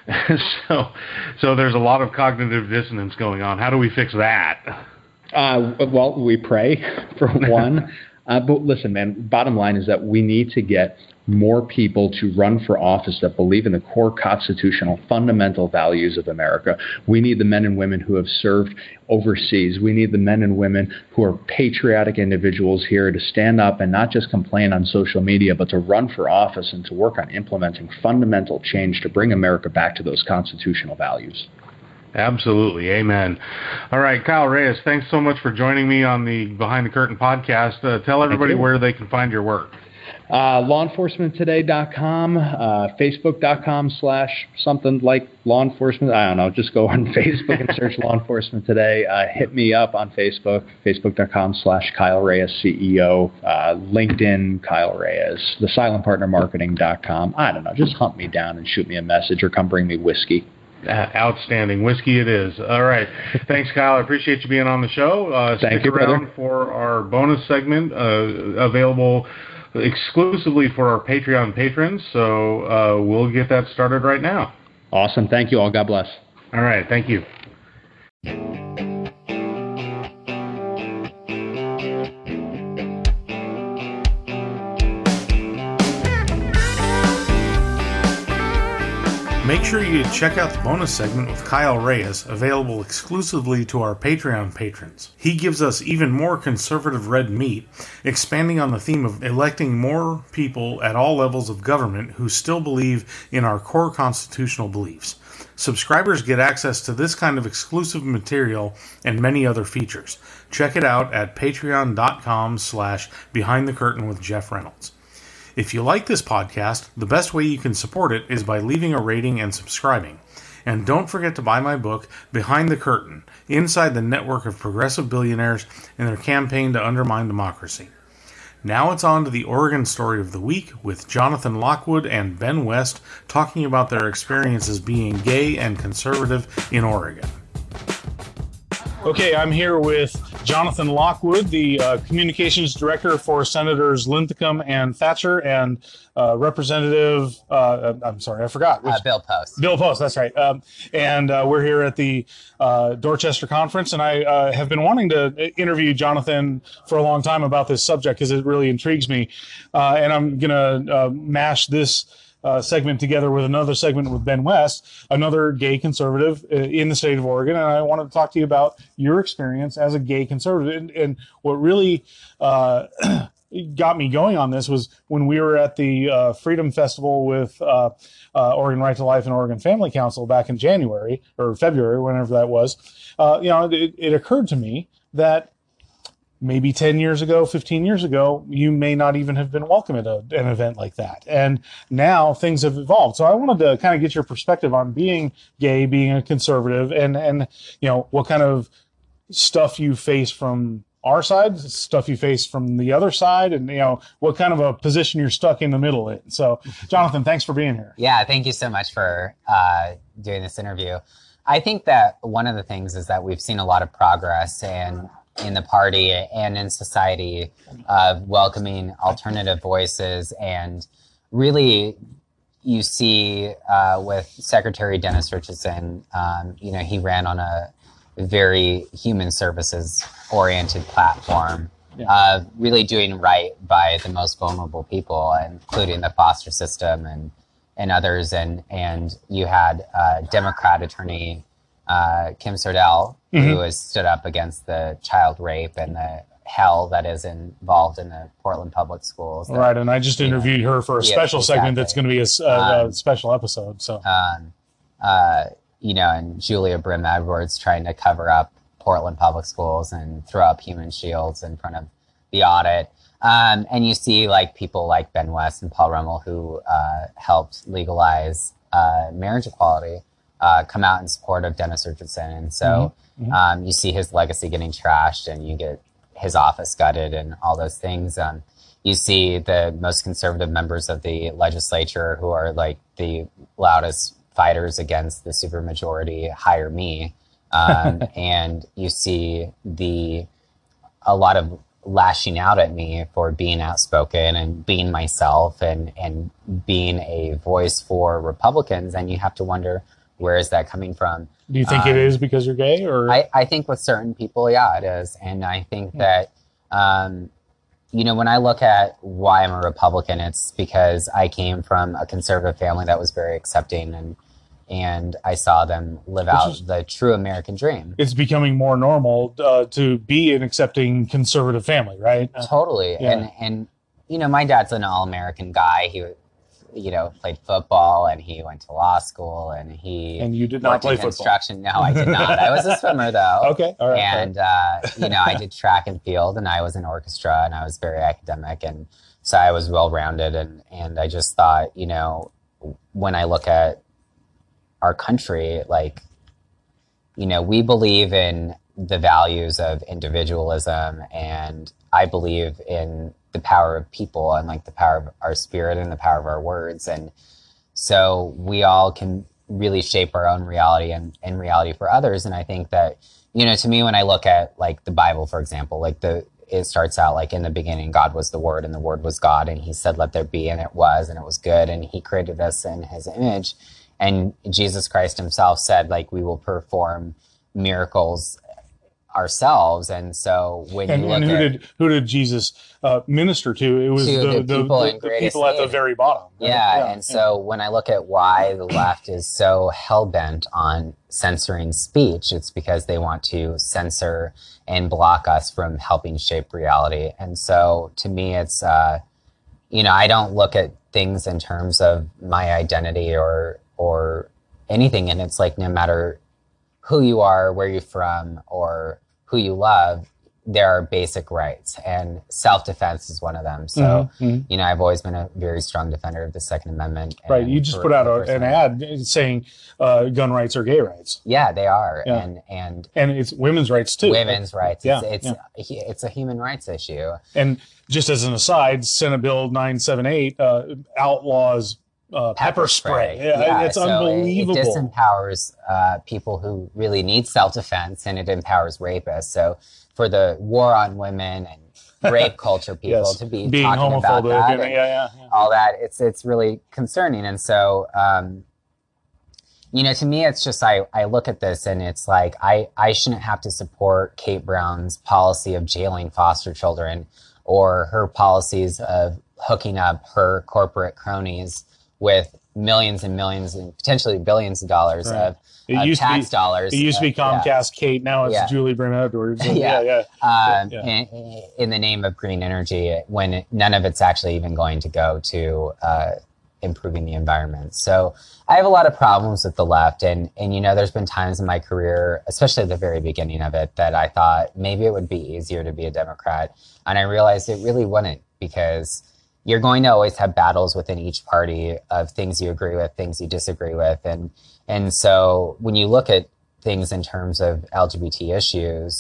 B: So there's a lot of cognitive dissonance going on. How do we fix that?
C: Well, we pray, for one. But listen, man, bottom line is that we need to get more people to run for office that believe in the core constitutional fundamental values of America. We need the men and women who have served overseas. We need the men and women who are patriotic individuals here to stand up and not just complain on social media, but to run for office and to work on implementing fundamental change to bring America back to those constitutional values.
B: Absolutely. Amen. All right, Kyle Reyes, thanks so much for joining me on the Behind the Curtain podcast. Tell everybody where they can find your work.
C: Lawenforcementtoday.com, Facebook.com/something like law enforcement. I don't know. Just go on Facebook and search Law Enforcement Today. Hit me up on Facebook, Facebook.com/Kyle Reyes CEO, LinkedIn, Kyle Reyes, thesilentpartnermarketing.com. I don't know. Just hunt me down and shoot me a message or come bring me whiskey.
B: Outstanding. Whiskey it is. All right. Thanks, Kyle. I appreciate you being on the show.
C: Thank you,
B: around
C: brother.
B: For our bonus segment available exclusively for our Patreon patrons. So we'll get that started right now.
C: Awesome. Thank you all. God bless.
B: All right. Thank you. Make sure you check out the bonus segment with Kyle Reyes, available exclusively to our Patreon patrons. He gives us even more conservative red meat, expanding on the theme of electing more people at all levels of government who still believe in our core constitutional beliefs. Subscribers get access to this kind of exclusive material and many other features. Check it out at patreon.com/behindthecurtain with Jeff Reynolds. If you like this podcast, the best way you can support it is by leaving a rating and subscribing. And don't forget to buy my book, Behind the Curtain, Inside the Network of Progressive Billionaires and Their Campaign to Undermine Democracy. Now it's on to the Oregon Story of the Week with Jonathan Lockwood and Ben West talking about their experiences being gay and conservative in Oregon. Okay, I'm here with Jonathan Lockwood, the communications director for Senators Linthicum and Thatcher, and Representative, I'm sorry, I forgot.
D: Bill Post.
B: Bill Post, that's right. And we're here at the Dorchester Conference, and I have been wanting to interview Jonathan for a long time about this subject because it really intrigues me. And I'm going to mash this segment together with another segment with Ben West, another gay conservative in the state of Oregon. And I wanted to talk to you about your experience as a gay conservative. And what really got me going on this was when we were at the Freedom Festival with Oregon Right to Life and Oregon Family Council back in January or February, whenever that was. It occurred to me that maybe 10 years ago, 15 years ago, you may not even have been welcome at an event like that. And now things have evolved. So I wanted to kind of get your perspective on being gay, being a conservative, and what kind of stuff you face from our side, stuff you face from the other side, and what kind of a position you're stuck in the middle in. So Jonathan, thanks for being here.
D: Yeah, thank you so much for doing this interview. I think that one of the things is that we've seen a lot of progress in the party and in society of welcoming alternative voices. And really, you see with Secretary Dennis Richardson, he ran on a very human services oriented platform, really doing right by the most vulnerable people, including the foster system and others. And you had Democrat attorney Kim Sordell, who has stood up against the child rape and the hell that is involved in the Portland public schools.
B: Right, and I just interviewed her for a special segment that's going to be a special episode. So,
D: and Julia Brim Edwards trying to cover up Portland public schools and throw up human shields in front of the audit. And you see people like Ben West and Paul Rummel who helped legalize marriage equality. Come out in support of Dennis Richardson. And so you see his legacy getting trashed and you get his office gutted and all those things. You see the most conservative members of the legislature who are the loudest fighters against the supermajority hire me. And you see a lot of lashing out at me for being outspoken and being myself and being a voice for Republicans. And you have to wonder, where is that coming from?
B: Do you think it is because you're gay, or?
D: I think with certain people, yeah, it is. And I think that, when I look at why I'm a Republican, it's because I came from a conservative family that was very accepting, and I saw them live out the true American dream.
B: It's becoming more normal to be an accepting conservative family, right?
D: Totally. Yeah. And my dad's an all-American guy. He played football, and he went to law school, and
B: you did not play
D: construction. Football? No, I did not. I was a swimmer, though.
B: Okay, all right.
D: And I did track and field, and I was in orchestra, and I was very academic, and so I was well-rounded, and I just thought, when I look at our country, we believe in the values of individualism, and I believe in the power of people and the power of our spirit and the power of our words. And so we all can really shape our own reality and reality for others. And I think that, to me, when I look at the Bible, for example, it starts out in the beginning, God was the Word, and the Word was God, and he said, let there be, and it was good. And he created us in his image. And Jesus Christ himself said, we will perform miracles ourselves. And so when you look at
B: who did Jesus minister to? It was the people at the very bottom. Right?
D: Yeah. And so when I look at why the left is so hell-bent on censoring speech, it's because they want to censor and block us from helping shape reality. And so to me, it's, I don't look at things in terms of my identity or anything. And it's no matter who you are, where you're from, or who you love, there are basic rights, and self-defense is one of them. So, I've always been a very strong defender of the Second Amendment.
B: Right. You just put out an ad saying gun rights are gay rights.
D: Yeah, they are.
B: Yeah.
D: And
B: it's women's rights too.
D: Women's rights. It's a human rights issue.
B: And just as an aside, Senate Bill 978 outlaws pepper spray. Yeah, it's unbelievable.
D: It disempowers people who really need self-defense, and it empowers rapists. So for the war on women and rape culture people
B: yes.
D: to be
B: being
D: talking about that
B: and
D: all that, it's really concerning. And so, to me, it's just, I look at this and it's I shouldn't have to support Kate Brown's policy of jailing foster children, or her policies of hooking up her corporate cronies with millions and millions and potentially billions of dollars
B: right.
D: of tax dollars.
B: It used to be Comcast Kate, now it's Julie Brennan Edwards.
D: In the name of green energy, when none of it's actually even going to go to improving the environment. So I have a lot of problems with the left, and there's been times in my career, especially at the very beginning of it, that I thought maybe it would be easier to be a Democrat, and I realized it really wouldn't, because you're going to always have battles within each party of things you agree with, things you disagree with. And so when you look at things in terms of LGBT issues,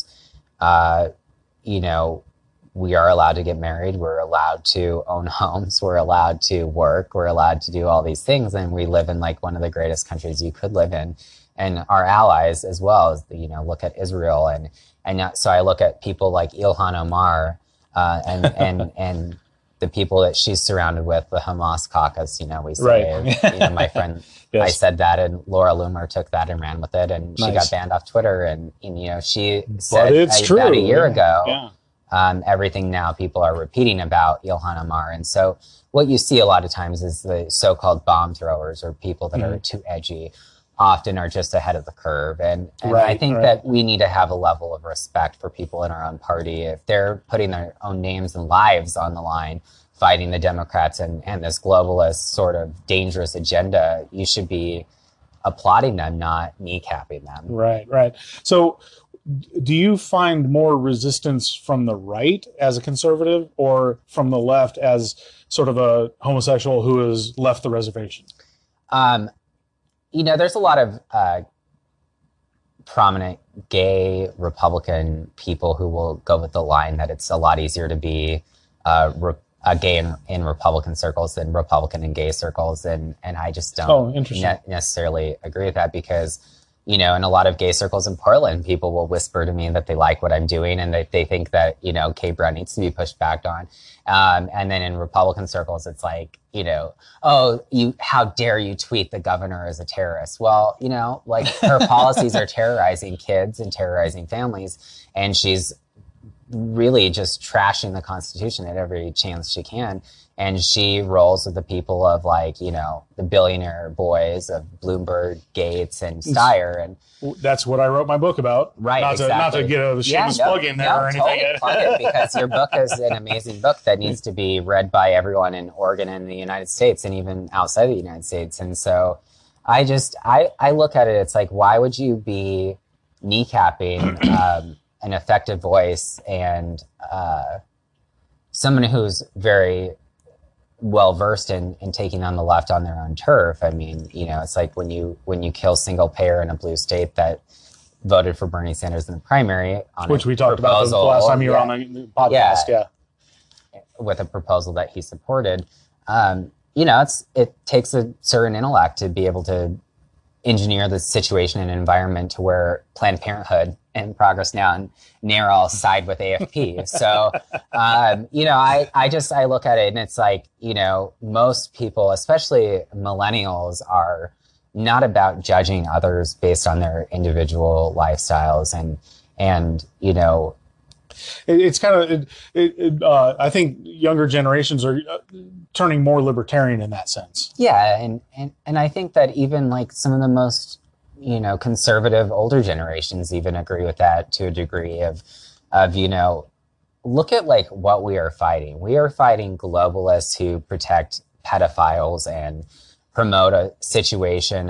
D: we are allowed to get married. We're allowed to own homes. We're allowed to work. We're allowed to do all these things. And we live in one of the greatest countries you could live in. And our allies as well, as look at Israel. And so I look at people like Ilhan Omar and the people that she's surrounded with, the Hamas caucus, we say,
B: right.
D: My friend,
B: yes.
D: I said that, and Laura Loomer took that and ran with it, and she got banned off Twitter. And she said about a year ago, everything now people are repeating about Ilhan Omar. And so what you see a lot of times is the so-called bomb throwers, or people that are too edgy, often are just ahead of the curve. And I think that we need to have a level of respect for people in our own party. If they're putting their own names and lives on the line, fighting the Democrats and this globalist sort of dangerous agenda, you should be applauding them, not kneecapping them.
B: Right. So do you find more resistance from the right as a conservative, or from the left as sort of a homosexual who has left the reservation?
D: There's a lot of prominent gay Republican people who will go with the line that it's a lot easier to be a gay in Republican circles than Republican in gay circles. And I just don't necessarily agree with that, because, in a lot of gay circles in Portland, people will whisper to me that they like what I'm doing and that they think that, Kate Brown needs to be pushed back on. And then in Republican circles, it's like, how dare you tweet the governor as a terrorist? Well, like her policies are terrorizing kids and terrorizing families. And she's really just trashing the Constitution at every chance she can. And she rolls with the people of the billionaire boys of Bloomberg, Gates, and Steyer. And
B: that's what I wrote my book about.
D: Right,
B: not
D: exactly.
B: To get a shameless plug in there or anything.
D: Totally plug it, because your book is an amazing book that needs to be read by everyone in Oregon and the United States and even outside the United States. And so I look at it, it's like, why would you be kneecapping an effective voice and someone who's very well versed in taking on the left on their own turf? I mean, it's like when you kill single payer in a blue state that voted for Bernie Sanders in the primary,
B: which we talked about the last time you were on the podcast,
D: with a proposal that he supported. It takes a certain intellect to be able to engineer the situation and environment to where Planned Parenthood and Progress Now and NARAL all side with AFP. So, I look at it and it's like, most people, especially millennials, are not about judging others based on their individual lifestyles. And
B: it's kind of, I think younger generations are turning more libertarian in that sense.
D: Yeah. And I think that even like some of the most, conservative older generations even agree with that to a degree of, look at like what we are fighting. We are fighting globalists who protect pedophiles and promote a situation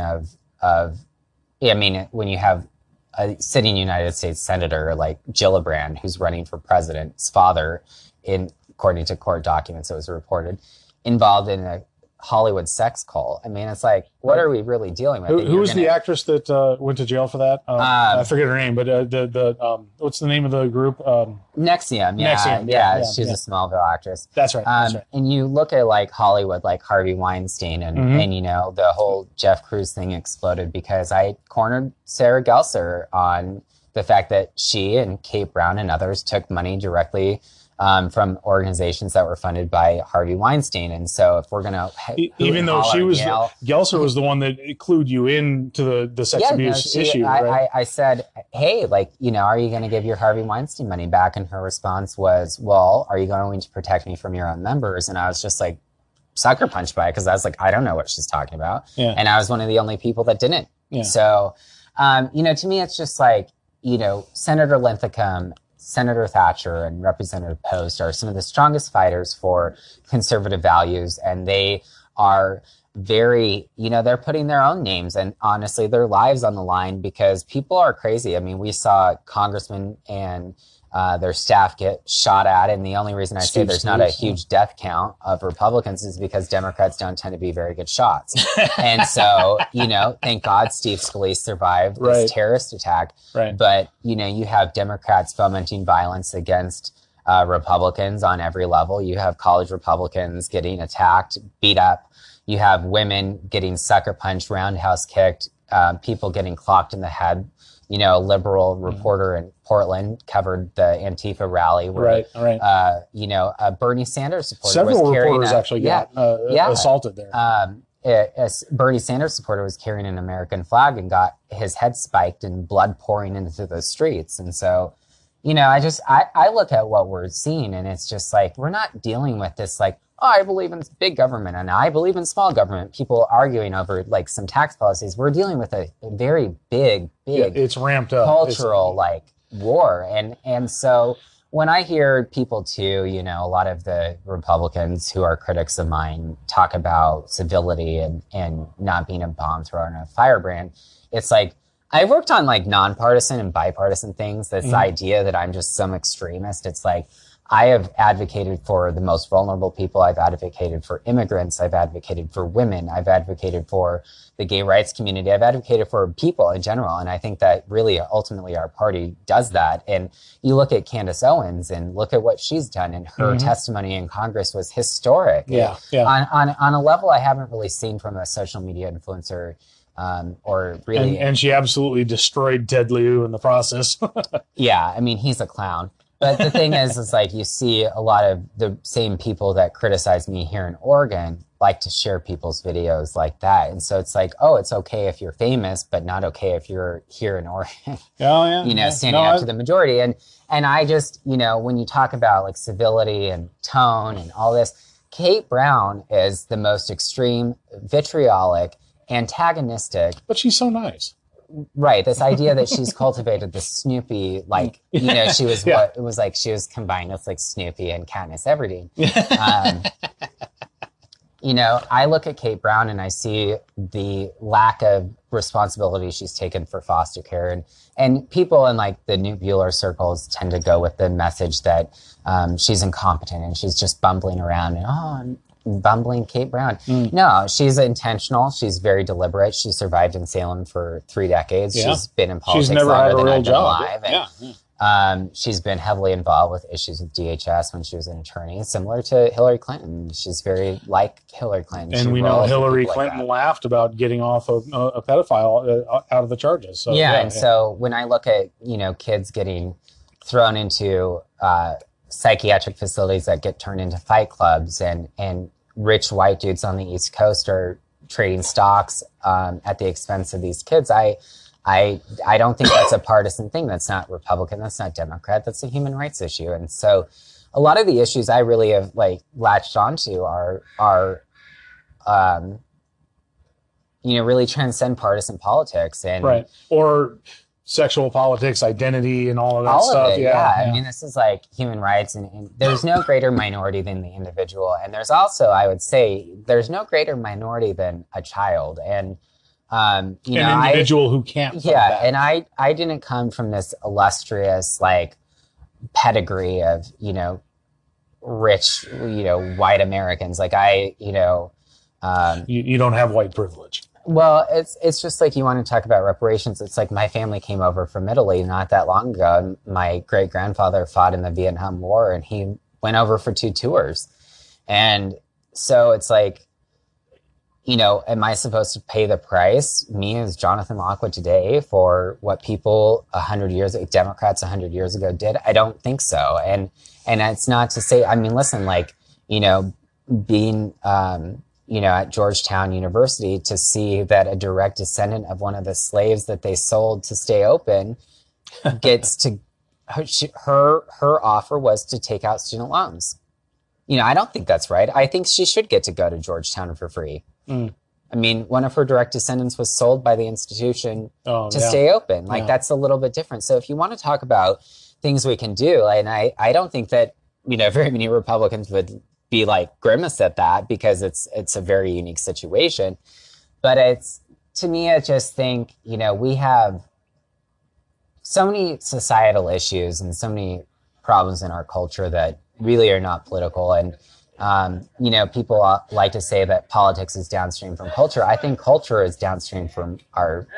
D: when you have a sitting United States senator like Gillibrand, who's running for president's father, according to court documents that was reported, involved in a Hollywood sex cult. I mean, it's like, what are we really dealing with?
B: Who was the actress that went to jail for that? I forget her name, but what's the name of the group?
D: NXIVM. Yeah. She's a Smallville actress.
B: That's right.
D: And you look at like Hollywood, like Harvey Weinstein, and the whole Jeff Cruz thing exploded because I cornered Sarah Gelser on the fact that she and Kate Brown and others took money directly from organizations that were funded by Harvey Weinstein. And so if we're going to...
B: Even though Gelser was the one that clued you into the sex abuse issue, right?
D: I said, hey, are you going to give your Harvey Weinstein money back? And her response was, well, are you going to protect me from your own members? And I was just like, sucker punched by it, because I was like, I don't know what she's talking about. Yeah. And I was one of the only people that didn't. Yeah. So, to me, it's just like, Senator Linthicum, Senator Thatcher, and Representative Post are some of the strongest fighters for conservative values. And they are very, they're putting their own names and honestly their lives on the line because people are crazy. I mean, we saw congressmen and their staff get shot at. And the only reason I say there's not a huge death count of Republicans is because Democrats don't tend to be very good shots. And so, thank God Steve Scalise survived this terrorist attack. Right. But, you have Democrats fomenting violence against Republicans on every level. You have college Republicans getting attacked, beat up. You have women getting sucker punched, roundhouse kicked, people getting clocked in the head. A liberal reporter in Portland covered the Antifa rally where, a Bernie Sanders supporter
B: Several reporters actually got assaulted there.
D: A Bernie Sanders supporter was carrying an American flag and got his head spiked and blood pouring into the streets. And so, I look at what we're seeing and it's just like, we're not dealing with this like, I believe in big government and I believe in small government. People arguing over like some tax policies. We're dealing with a very big,
B: it's ramped up
D: cultural war. And so when I hear people too, a lot of the Republicans who are critics of mine talk about civility and not being a bomb thrower and a firebrand, it's like, I worked on like nonpartisan and bipartisan things. This idea that I'm just some extremist. It's like, I have advocated for the most vulnerable people. I've advocated for immigrants. I've advocated for women. I've advocated for the gay rights community. I've advocated for people in general. And I think that really ultimately our party does that. And you look at Candace Owens and look at what she's done, and her testimony in Congress was historic.
B: Yeah.
D: On a level I haven't really seen from a social media influencer or really.
E: And she absolutely destroyed Ted Lieu in the process.
D: Yeah, I mean, he's a clown. But the thing is like you see a lot of the same people that criticize me here in Oregon like to share people's videos like that. And so it's like, oh, it's okay if you're famous, but not okay if you're here in Oregon, standing up to the majority. And I just, when you talk about like civility and tone and all this, Kate Brown is the most extreme, vitriolic, antagonistic.
E: But she's so nice.
D: Right. This idea that she's cultivated this Snoopy, like, she was it was like she was combined with like Snoopy and Katniss Everdeen. I look at Kate Brown and I see the lack of responsibility she's taken for foster care. And people in like the Newt Bueller circles tend to go with the message that she's incompetent and she's just bumbling around and, bumbling Kate Brown. No, she's intentional. She's very deliberate. She survived in Salem for 3 decades. Yeah. She's been in politics
E: never
D: longer
E: had a
D: than
E: real
D: I've been
E: job.
D: alive. And, she's been heavily involved with issues with DHS when she was an attorney, similar to Hillary Clinton. She's very like Hillary Clinton.
E: And we know Hillary Clinton laughed about getting off a pedophile out of the charges. So,
D: so when I look at, kids getting thrown into psychiatric facilities that get turned into fight clubs and rich white dudes on the East Coast are trading stocks at the expense of these kids, I don't think that's a partisan thing. That's not Republican. That's not Democrat. That's a human rights issue. And so a lot of the issues I really have like latched onto are really transcend partisan politics. And
E: right. Or sexual politics, identity, and all of that stuff.
D: Of it, yeah. I mean, this is like human rights, and there's no greater minority than the individual. And there's also, I would say, there's no greater minority than a child. And an
E: individual who can't.
D: Yeah, and I didn't come from this illustrious like pedigree of rich white Americans. Like you
E: don't have white privilege.
D: Well, it's just like you want to talk about reparations. It's like my family came over from Italy not that long ago. And my great grandfather fought in the Vietnam War, and he went over for 2 tours. And so it's like, am I supposed to pay the price, me as Jonathan Lockwood today, for what people 100 years ago, Democrats 100 years ago did? I don't think so. And it's not to say, I mean, listen, like, being, at Georgetown University, to see that a direct descendant of one of the slaves that they sold to stay open gets to, her offer was to take out student loans. I don't think that's right. I think she should get to go to Georgetown for free. I mean, one of her direct descendants was sold by the institution to stay open. Like, that's a little bit different. So if you want to talk about things we can do, and I don't think that, very many Republicans would be like grimace at that, because it's a very unique situation. But to me, I just think, we have so many societal issues and so many problems in our culture that really are not political. And, people like to say that politics is downstream from culture. I think culture is downstream from our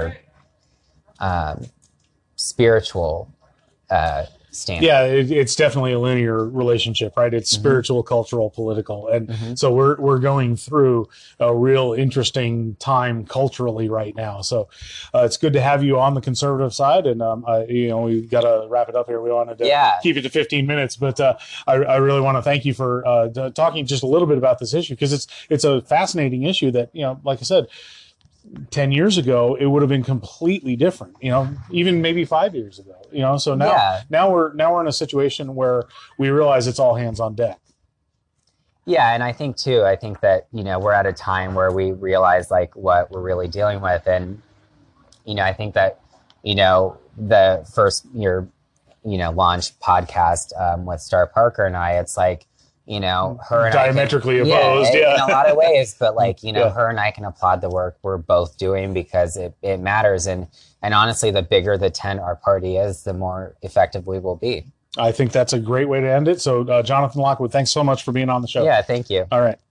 D: spiritual stance.
E: Yeah, it's definitely a linear relationship, right? It's spiritual, cultural, political. And so we're going through a real interesting time culturally right now. So it's good to have you on the conservative side. And, we've got to wrap it up here. We wanted to keep it to 15 minutes. But I really want to thank you for talking just a little bit about this issue, because it's a fascinating issue that, like I said, 10 years ago, it would have been completely different, even maybe 5 years ago, so now we're in a situation where we realize it's all hands on deck.
D: Yeah. And I think that, we're at a time where we realize like what we're really dealing with. And, I think that, the first year, launch podcast with Star Parker and I, it's like, her and
E: diametrically opposed,
D: in a lot of ways, but like, her and I can applaud the work we're both doing, because it matters. And honestly, the bigger the tent our party is, the more effective we will be.
E: I think that's a great way to end it. So, Jonathan Lockwood, thanks so much for being on the show.
D: Yeah, thank you.
E: All right.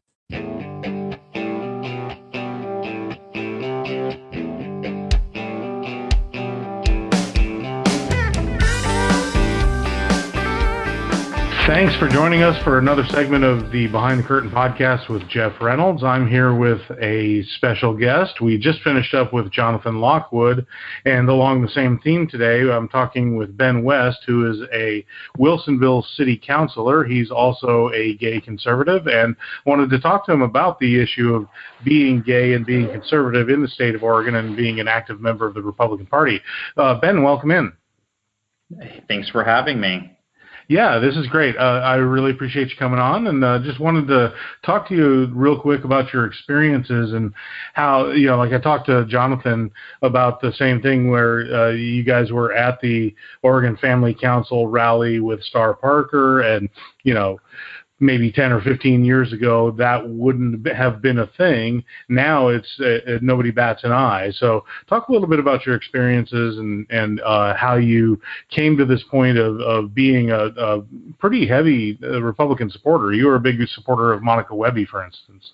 B: Thanks for joining us for another segment of the Behind the Curtain podcast with Jeff Reynolds. I'm here with a special guest. We just finished up with Jonathan Lockwood, and along the same theme today, I'm talking with Ben West, who is a Wilsonville city councilor. He's also a gay conservative, and wanted to talk to him about the issue of being gay and being conservative in the state of Oregon and being an active member of the Republican Party. Ben, welcome in.
F: Thanks for having me.
B: Yeah, this is great. I really appreciate you coming on, and just wanted to talk to you real quick about your experiences and how, like I talked to Jonathan about the same thing where you guys were at the Oregon Family Council rally with Star Parker, and, maybe 10 or 15 years ago, that wouldn't have been a thing. Now it's nobody bats an eye. So talk a little bit about your experiences and how you came to this point of being a pretty heavy Republican supporter. You were a big supporter of Monica Webby, for instance.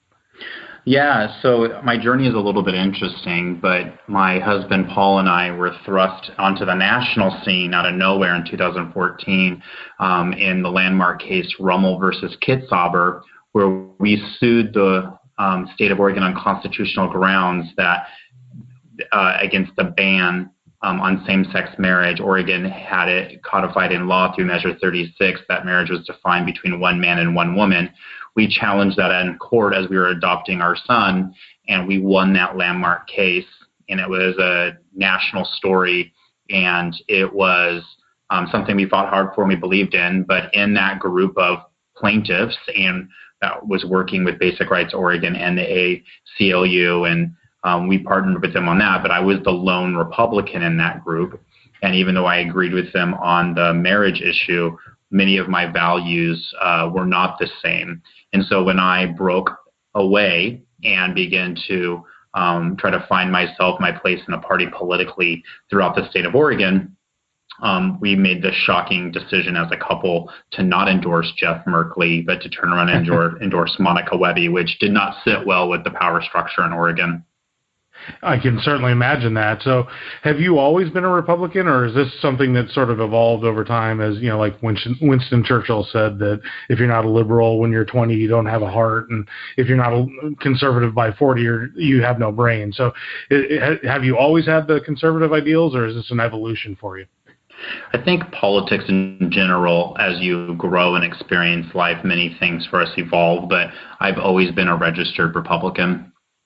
F: Yeah, so my journey is a little bit interesting, but my husband Paul and I were thrust onto the national scene out of nowhere in 2014 in the landmark case Rummel versus Kitzhaber, where we sued the state of Oregon on constitutional grounds that against the ban on same-sex marriage. Oregon had it codified in law through Measure 36 that marriage was defined between one man and one woman. We challenged that in court as we were adopting our son, and we won that landmark case. And it was a national story, and it was something we fought hard for and we believed in. But in that group of plaintiffs, and that was working with Basic Rights Oregon and the ACLU, and we partnered with them on that. But I was the lone Republican in that group. And even though I agreed with them on the marriage issue, many of my values were not the same. And so when I broke away and began to try to find myself, my place in the party politically throughout the state of Oregon, we made the shocking decision as a couple to not endorse Jeff Merkley, but to turn around and endorse Monica Webby, which did not sit well with the power structure in Oregon.
B: I can certainly imagine that. So have you always been a Republican, or is this something that sort of evolved over time as, like Winston Churchill said that if you're not a liberal when you're 20, you don't have a heart, and if you're not a conservative by 40, you have no brain. So have you always had the conservative ideals, or is this an evolution for you?
F: I think politics in general, as you grow and experience life, many things for us evolve, but I've always been a registered Republican.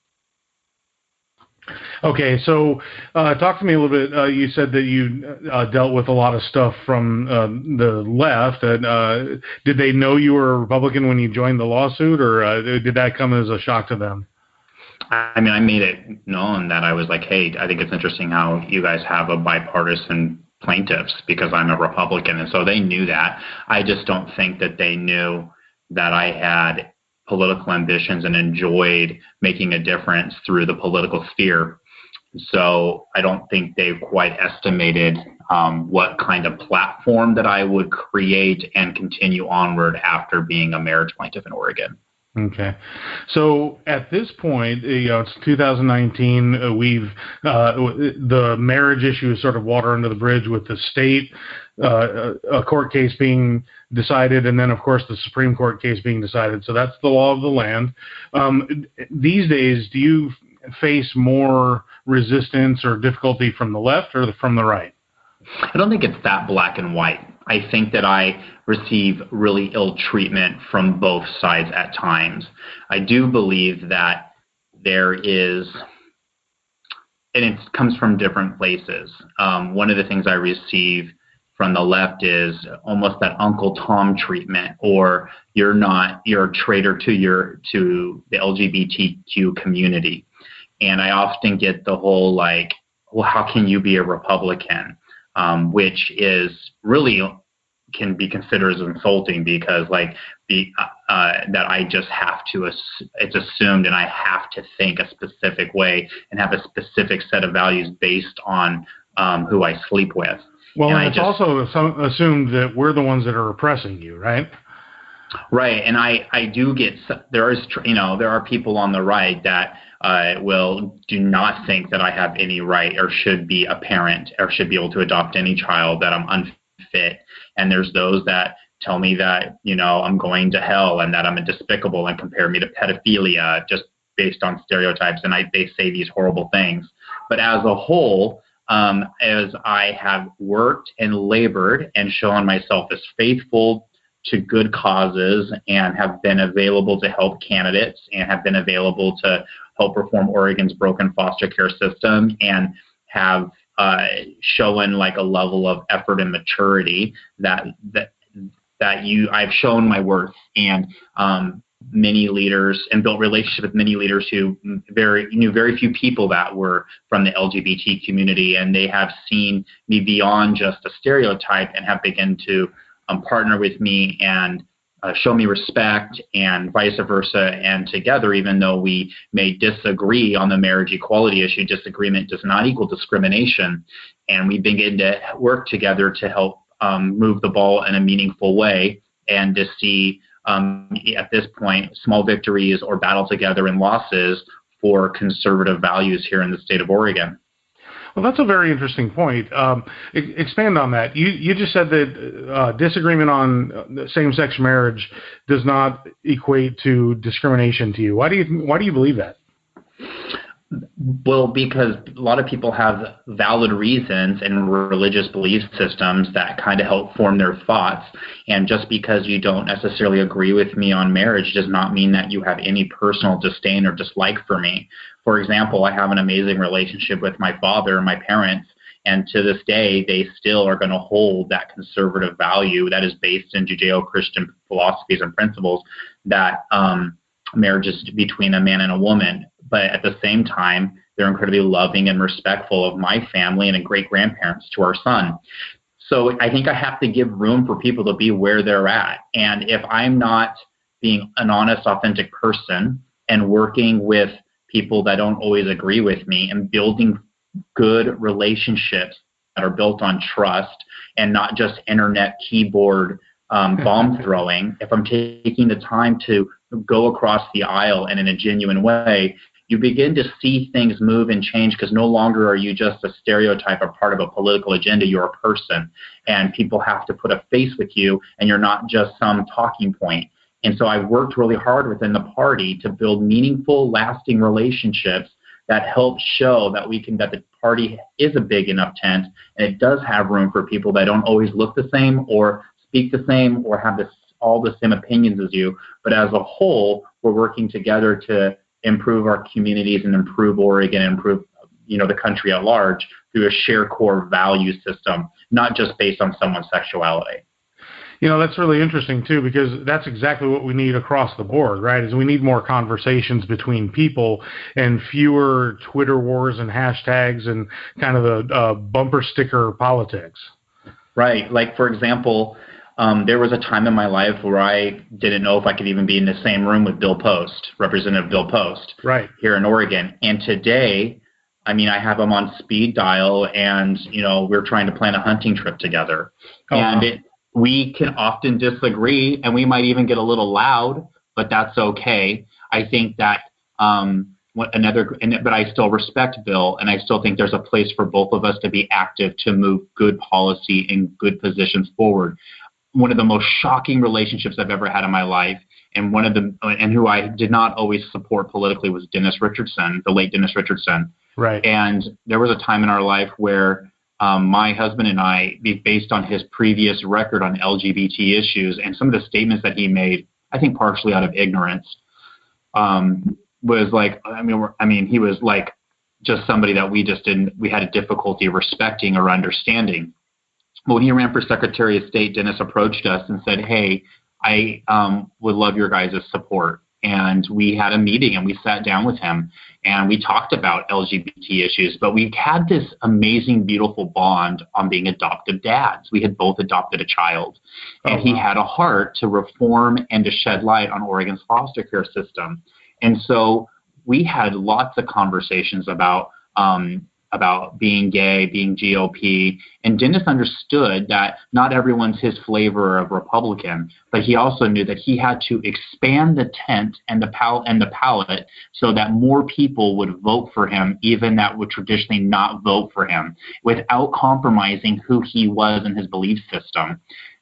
B: Okay, so talk to me a little bit. You said that you dealt with a lot of stuff from the left. Did they know you were a Republican when you joined the lawsuit, or did that come as a shock to them?
F: I mean, I made it known that I was like, hey, I think it's interesting how you guys have a bipartisan plaintiffs because I'm a Republican. And so they knew that. I just don't think that they knew that I had political ambitions and enjoyed making a difference through the political sphere. So I don't think they quite estimated what kind of platform that I would create and continue onward after being a marriage plaintiff in Oregon.
B: Okay. So at this point, it's 2019. The marriage issue is sort of water under the bridge with the state, a court case being decided, and then, of course, the Supreme Court case being decided. So that's the law of the land. These days, do you face more resistance or difficulty from the left or from the right?
F: I don't think it's that black and white. I think that I receive really ill treatment from both sides at times. I do believe that there is, and it comes from different places. One of the things I receive from the left is almost that Uncle Tom treatment, or you're a traitor to the LGBTQ community. And I often get the whole like, well, how can you be a Republican? Which is really can be considered as insulting because that I just have to, it's assumed and I have to think a specific way and have a specific set of values based on who I sleep with.
B: Well, and it's also assumed that we're the ones that are oppressing you, right?
F: Right. And I do get, there are people on the right that do not think that I have any right or should be a parent or should be able to adopt any child, that I'm unfit. And there's those that tell me that, I'm going to hell and that I'm despicable and compare me to pedophilia just based on stereotypes. And they say these horrible things. But as a whole, as I have worked and labored and shown myself as faithful to good causes and have been available to help candidates and have been available to help reform Oregon's broken foster care system and have shown like a level of effort and maturity that I've shown my worth, and many leaders, and built relationship with many leaders who knew very few people that were from the LGBT community, and they have seen me beyond just a stereotype and have begun to partner with me and show me respect, and vice versa. And together, even though we may disagree on the marriage equality issue, disagreement does not equal discrimination. And we begin to work together to help move the ball in a meaningful way, and to see at this point small victories or battle together and losses for conservative values here in the state of Oregon.
B: Well, that's a very interesting point. Expand on that. You just said that disagreement on same-sex marriage does not equate to discrimination to you. Why do you believe that?
F: Well, because a lot of people have valid reasons and religious belief systems that kind of help form their thoughts. And just because you don't necessarily agree with me on marriage does not mean that you have any personal disdain or dislike for me. For example, I have an amazing relationship with my father and my parents, and to this day, they still are going to hold that conservative value that is based in Judeo-Christian philosophies and principles that marriage is between a man and a woman. But at the same time, they're incredibly loving and respectful of my family and great-grandparents to our son. So I think I have to give room for people to be where they're at. And if I'm not being an honest, authentic person and working with people that don't always agree with me and building good relationships that are built on trust and not just internet keyboard bomb throwing, if I'm taking the time to go across the aisle and in a genuine way, you begin to see things move and change, because no longer are you just a stereotype or part of a political agenda. You're a person, and people have to put a face with you, and you're not just some talking point. And so I've worked really hard within the party to build meaningful, lasting relationships that help show that that the party is a big enough tent, and it does have room for people that don't always look the same or speak the same or have all the same opinions as you. But as a whole, we're working together to improve our communities and improve Oregon and improve the country at large through a shared core value system, not just based on someone's sexuality.
B: That's really interesting too, because that's exactly what we need across the board, right? Is we need more conversations between people and fewer Twitter wars and hashtags and kind of the bumper sticker politics.
F: Right. Like, for example, there was a time in my life where I didn't know if I could even be in the same room with Bill Post, Representative Bill Post,
B: right,
F: here in Oregon. And today, I have him on speed dial, and we're trying to plan a hunting trip together. We can often disagree, and we might even get a little loud, but that's okay. I think that but I still respect Bill, and I still think there's a place for both of us to be active to move good policy and good positions forward. One of the most shocking relationships I've ever had in my life, and who I did not always support politically, was Dennis Richardson, the late Dennis Richardson.
B: Right.
F: And there was a time in our life where my husband and I, based on his previous record on LGBT issues and some of the statements that he made, I think partially out of ignorance, was like, he was like just somebody that we had a difficulty respecting or understanding. When he ran for Secretary of State, Dennis approached us and said, "Hey, I would love your guys' support." And we had a meeting, and we sat down with him, and we talked about LGBT issues. But we had this amazing, beautiful bond on being adoptive dads. We had both adopted a child, and he had a heart to reform and to shed light on Oregon's foster care system. And so we had lots of conversations about being gay, being GOP, and Dennis understood that not everyone's his flavor of Republican, but he also knew that he had to expand the tent and the palette so that more people would vote for him, even that would traditionally not vote for him, without compromising who he was and his belief system.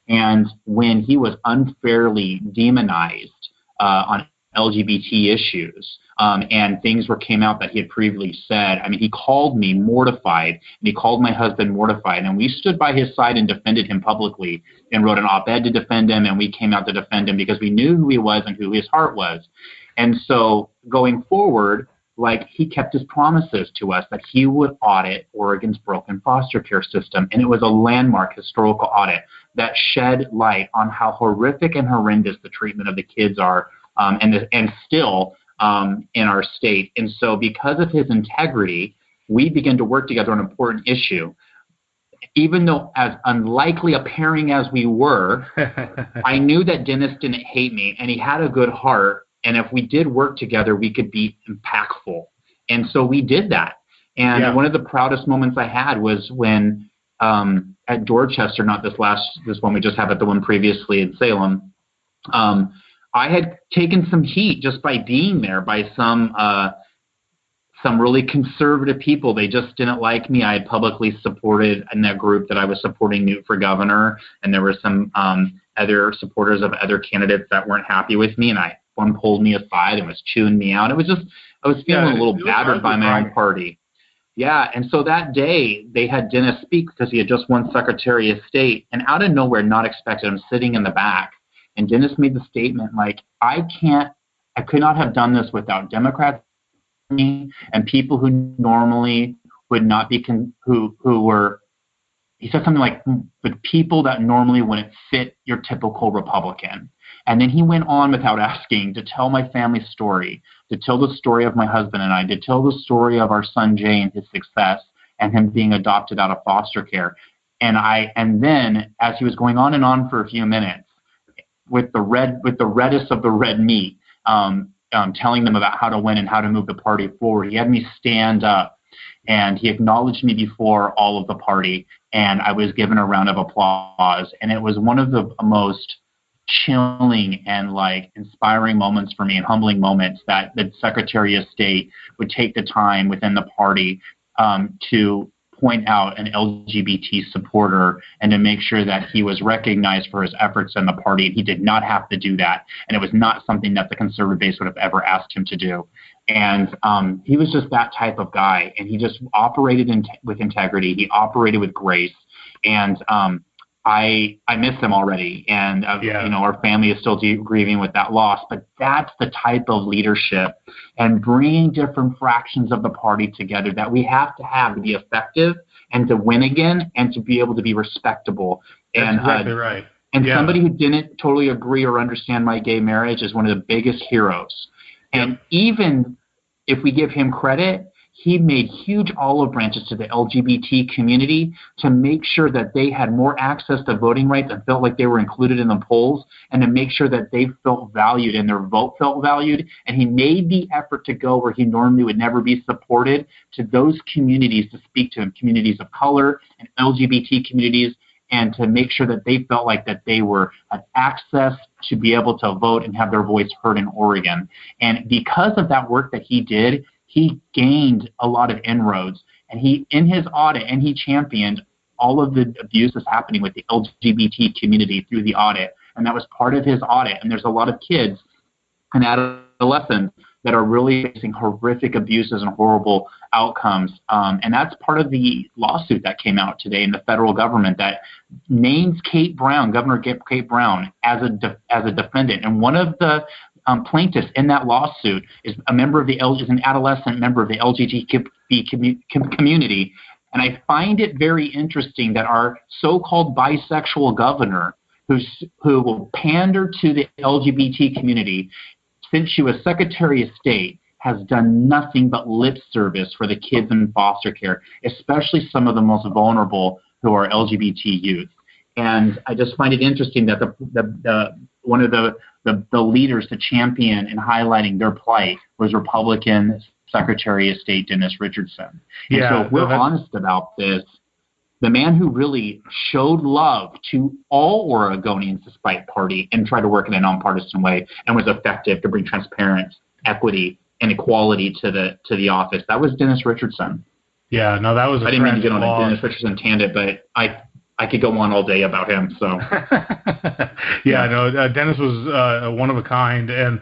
F: And when he was unfairly demonized on LGBT issues, and things came out that he had previously said, I mean, he called me mortified, and he called my husband mortified, and we stood by his side and defended him publicly and wrote an op-ed to defend him, and we came out to defend him because we knew who he was and who his heart was. And so going forward, like, he kept his promises to us that he would audit Oregon's broken foster care system. And it was a landmark historical audit that shed light on how horrific and horrendous the treatment of the kids are, and still in our state. And so because of his integrity, we began to work together on an important issue. Even though as unlikely a pairing as we were, I knew that Dennis didn't hate me, and he had a good heart. And if we did work together, we could be impactful. And so we did that. And one of the proudest moments I had was when at Dorchester, not this one we just had, but the one previously in Salem, I had taken some heat just by being there by some really conservative people. They just didn't like me. I had publicly supported in that group that I was supporting Newt for governor, and there were some other supporters of other candidates that weren't happy with me, and one pulled me aside and was chewing me out. It was just, I was feeling a little battered by my own party. Yeah, and so that day they had Dennis speak because he had just won Secretary of State, and out of nowhere, not expected, I'm sitting in the back, and Dennis made the statement like, I could not have done this without Democrats and people who normally would not be, who were, he said something like, but people that normally wouldn't fit your typical Republican. And then he went on without asking to tell my family's story, to tell the story of my husband and I, to tell the story of our son Jay and his success and him being adopted out of foster care. And then as he was going on and on for a few minutes with the reddest of the red meat, telling them about how to win and how to move the party forward, he had me stand up and he acknowledged me before all of the party, and I was given a round of applause. And it was one of the most chilling and like inspiring moments for me, and humbling moments, that the Secretary of State would take the time within the party to point out an LGBT supporter and to make sure that he was recognized for his efforts in the party. And he did not have to do that, and it was not something that the conservative base would have ever asked him to do. And he was just that type of guy, and he just operated with integrity. He operated with grace, and I miss him already, and our family is still grieving with that loss. But that's the type of leadership and bringing different fractions of the party together that we have to be effective and to win again and to be able to be respectable.
B: That's exactly right.
F: And somebody who didn't totally agree or understand my gay marriage is one of the biggest heroes. And even if we give him credit, he made huge olive branches to the LGBT community to make sure that they had more access to voting rights and felt like they were included in the polls, and to make sure that they felt valued and their vote felt valued. And he made the effort to go where he normally would never be supported, to those communities, to speak to them, communities of color and LGBT communities, and to make sure that they felt like that they were had access to be able to vote and have their voice heard in Oregon. And because of that work that he did, he gained a lot of inroads, and he, in his audit, and he championed all of the abuses happening with the LGBT community through the audit. And that was part of his audit. And there's a lot of kids and adolescents that are really facing horrific abuses and horrible outcomes. And that's part of the lawsuit that came out today in the federal government that names Kate Brown, Governor Kate Brown, as a defendant. And one of the plaintiffs in that lawsuit is an adolescent member of the LGBT community. And I find it very interesting that our so-called bisexual governor, who will pander to the LGBT community, since she was Secretary of State, has done nothing but lip service for the kids in foster care, especially some of the most vulnerable who are LGBT youth. And I just find it interesting that one of the leaders to champion and highlighting their plight was Republican Secretary of State Dennis Richardson. And so if we're honest about this, the man who really showed love to all Oregonians despite party and tried to work in a nonpartisan way and was effective to bring transparency, equity, and equality to the office, that was Dennis Richardson.
B: Yeah, no, that was.
F: I didn't mean to get on a Dennis Richardson tangent, but I could go on all day about him. So,
B: yeah, no, Dennis was one of a kind and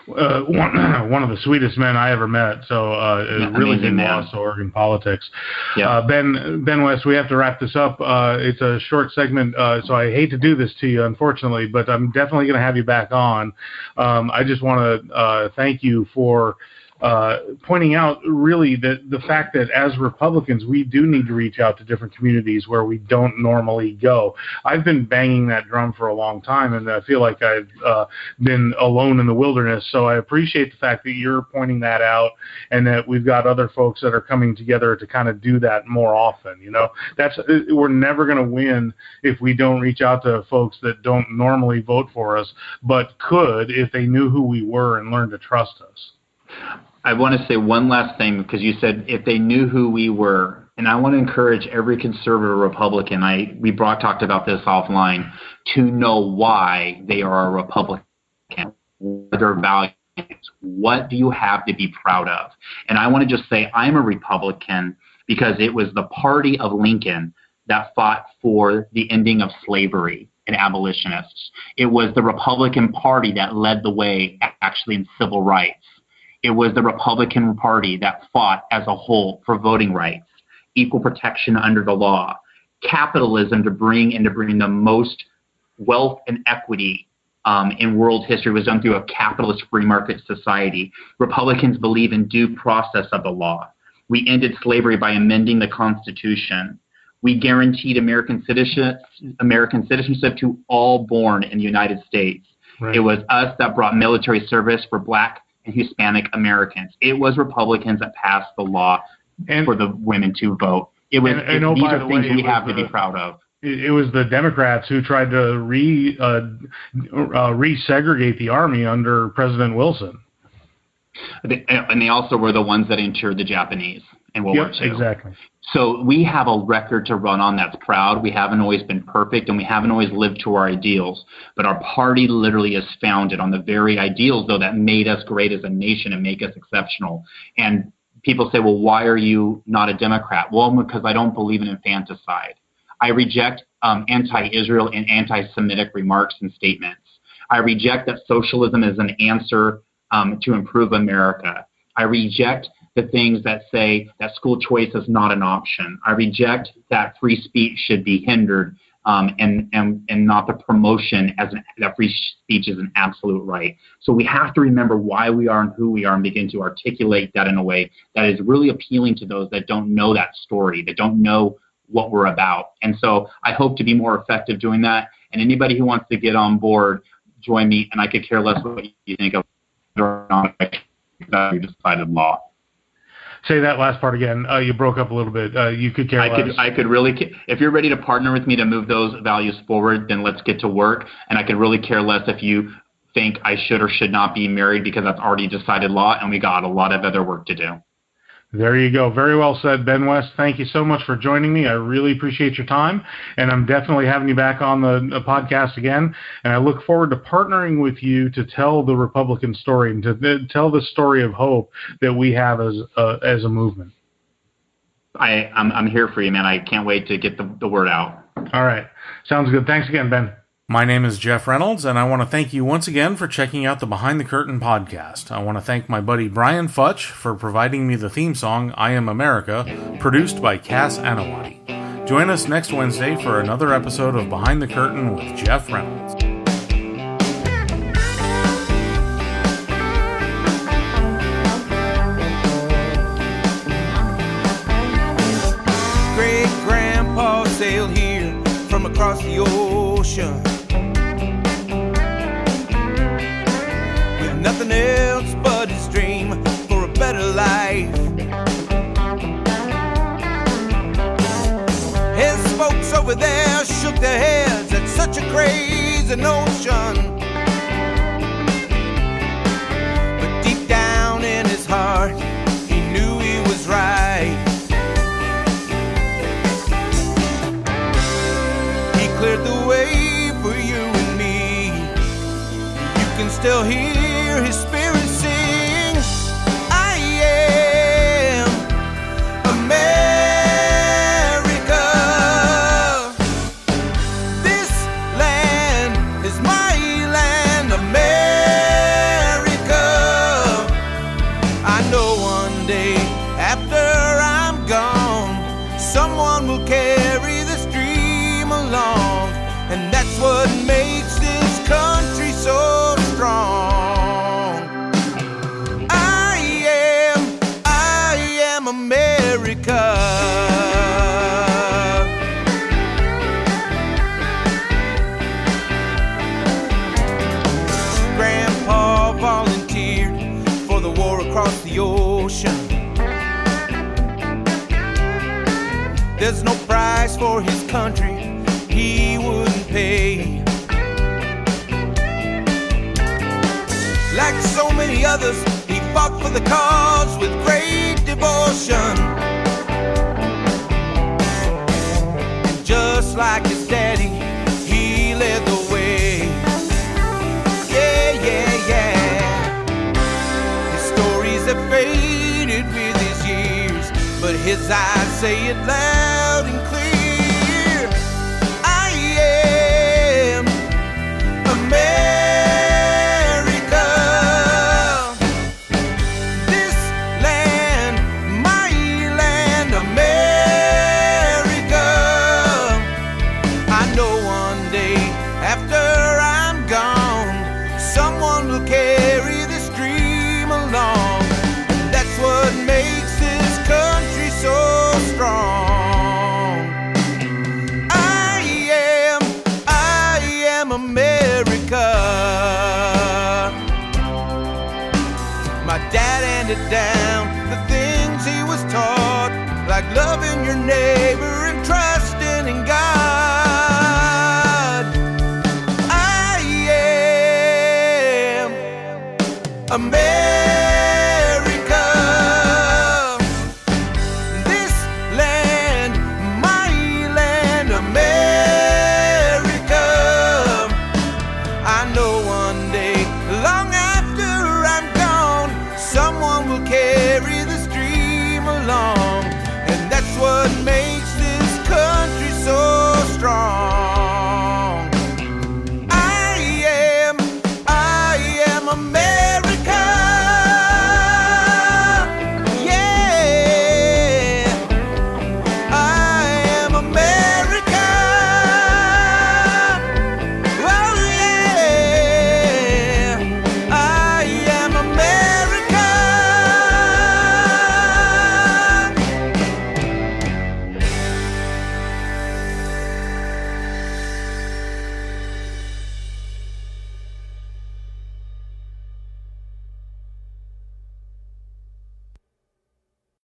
B: one of the sweetest men I ever met. So, really big loss to Oregon politics.
F: Yeah.
B: Ben West, we have to wrap this up. It's a short segment, so I hate to do this to you, unfortunately, but I'm definitely going to have you back on. I just want to thank you for pointing out really the fact that as Republicans, we do need to reach out to different communities where we don't normally go. I've been banging that drum for a long time, and I feel like I've been alone in the wilderness. So I appreciate the fact that you're pointing that out, and that we've got other folks that are coming together to kind of do that more often. You know, we're never going to win if we don't reach out to folks that don't normally vote for us, but could if they knew who we were and learned to trust us.
F: I want to say one last thing, because you said if they knew who we were, and I want to encourage every conservative Republican, we talked about this offline, to know why they are a Republican, what their values, what do you have to be proud of? And I want to just say I'm a Republican because it was the party of Lincoln that fought for the ending of slavery and abolitionists. It was the Republican Party that led the way actually in civil rights. It was the Republican Party that fought as a whole for voting rights, equal protection under the law, capitalism to bring the most wealth and equity in world history was done through a capitalist free market society. Republicans believe in due process of the law. We ended slavery by amending the Constitution. We guaranteed American citizenship to all born in the United States. Right. It was us that brought military service for Black and Hispanic Americans. It was Republicans that passed the law for the women to vote. These are things we have to be proud of.
B: It was the Democrats who tried to resegregate the Army under President Wilson.
F: And they also were the ones that interned the Japanese in World War II.
B: Exactly.
F: So we have a record to run on that's proud. We haven't always been perfect, and we haven't always lived to our ideals. But our party literally is founded on the very ideals, though, that made us great as a nation and make us exceptional. And people say, well, why are you not a Democrat? Well, because I don't believe in infanticide. I reject anti-Israel and anti-Semitic remarks and statements. I reject that socialism is an answer to improve America. I reject the things that say that school choice is not an option. I reject that free speech should be hindered and not the promotion that free speech is an absolute right. So we have to remember why we are and who we are and begin to articulate that in a way that is really appealing to those that don't know that story, that don't know what we're about. And so I hope to be more effective doing that. And anybody who wants to get on board, join me, and I could care less what you think of the decided law.
B: Say that last part again. You broke up a little bit. You could care less.
F: I could really, if you're ready to partner with me to move those values forward, then let's get to work. And I could really care less if you think I should or should not be married, because that's already decided law, and we got a lot of other work to do.
B: There you go. Very well said, Ben West. Thank you so much for joining me. I really appreciate your time, and I'm definitely having you back on the podcast again. And I look forward to partnering with you to tell the Republican story and to tell the story of hope that we have as a movement.
F: I'm here for you, man. I can't wait to get the word out.
B: All right. Sounds good. Thanks again, Ben. My name is Jeff Reynolds, and I want to thank you once again for checking out the Behind the Curtain podcast. I want to thank my buddy Brian Futch for providing me the theme song, I Am America, produced by Cass Anawati. Join us next Wednesday for another episode of Behind the Curtain with Jeff Reynolds.
G: Great-grandpa sailed here from across the ocean, nothing else but his dream for a better life. His folks over there shook their heads at such a crazy notion, but deep down in his heart he knew he was right. He cleared the way for you and me. You can still hear his spirit sing, I am America. price for his country he wouldn't pay. Like so many others, he fought for the cause with great devotion. And just like his daddy, he led the way. Yeah, yeah, yeah. His stories have faded with his years, but his eyes say it loud and clear. I am America. This land, my land, America. I know one day after I'm gone, someone will carry this dream along. That's what makes this country so strong. I am America. My dad handed down the things he was taught, like loving your neighbor and trusting in God. I am America.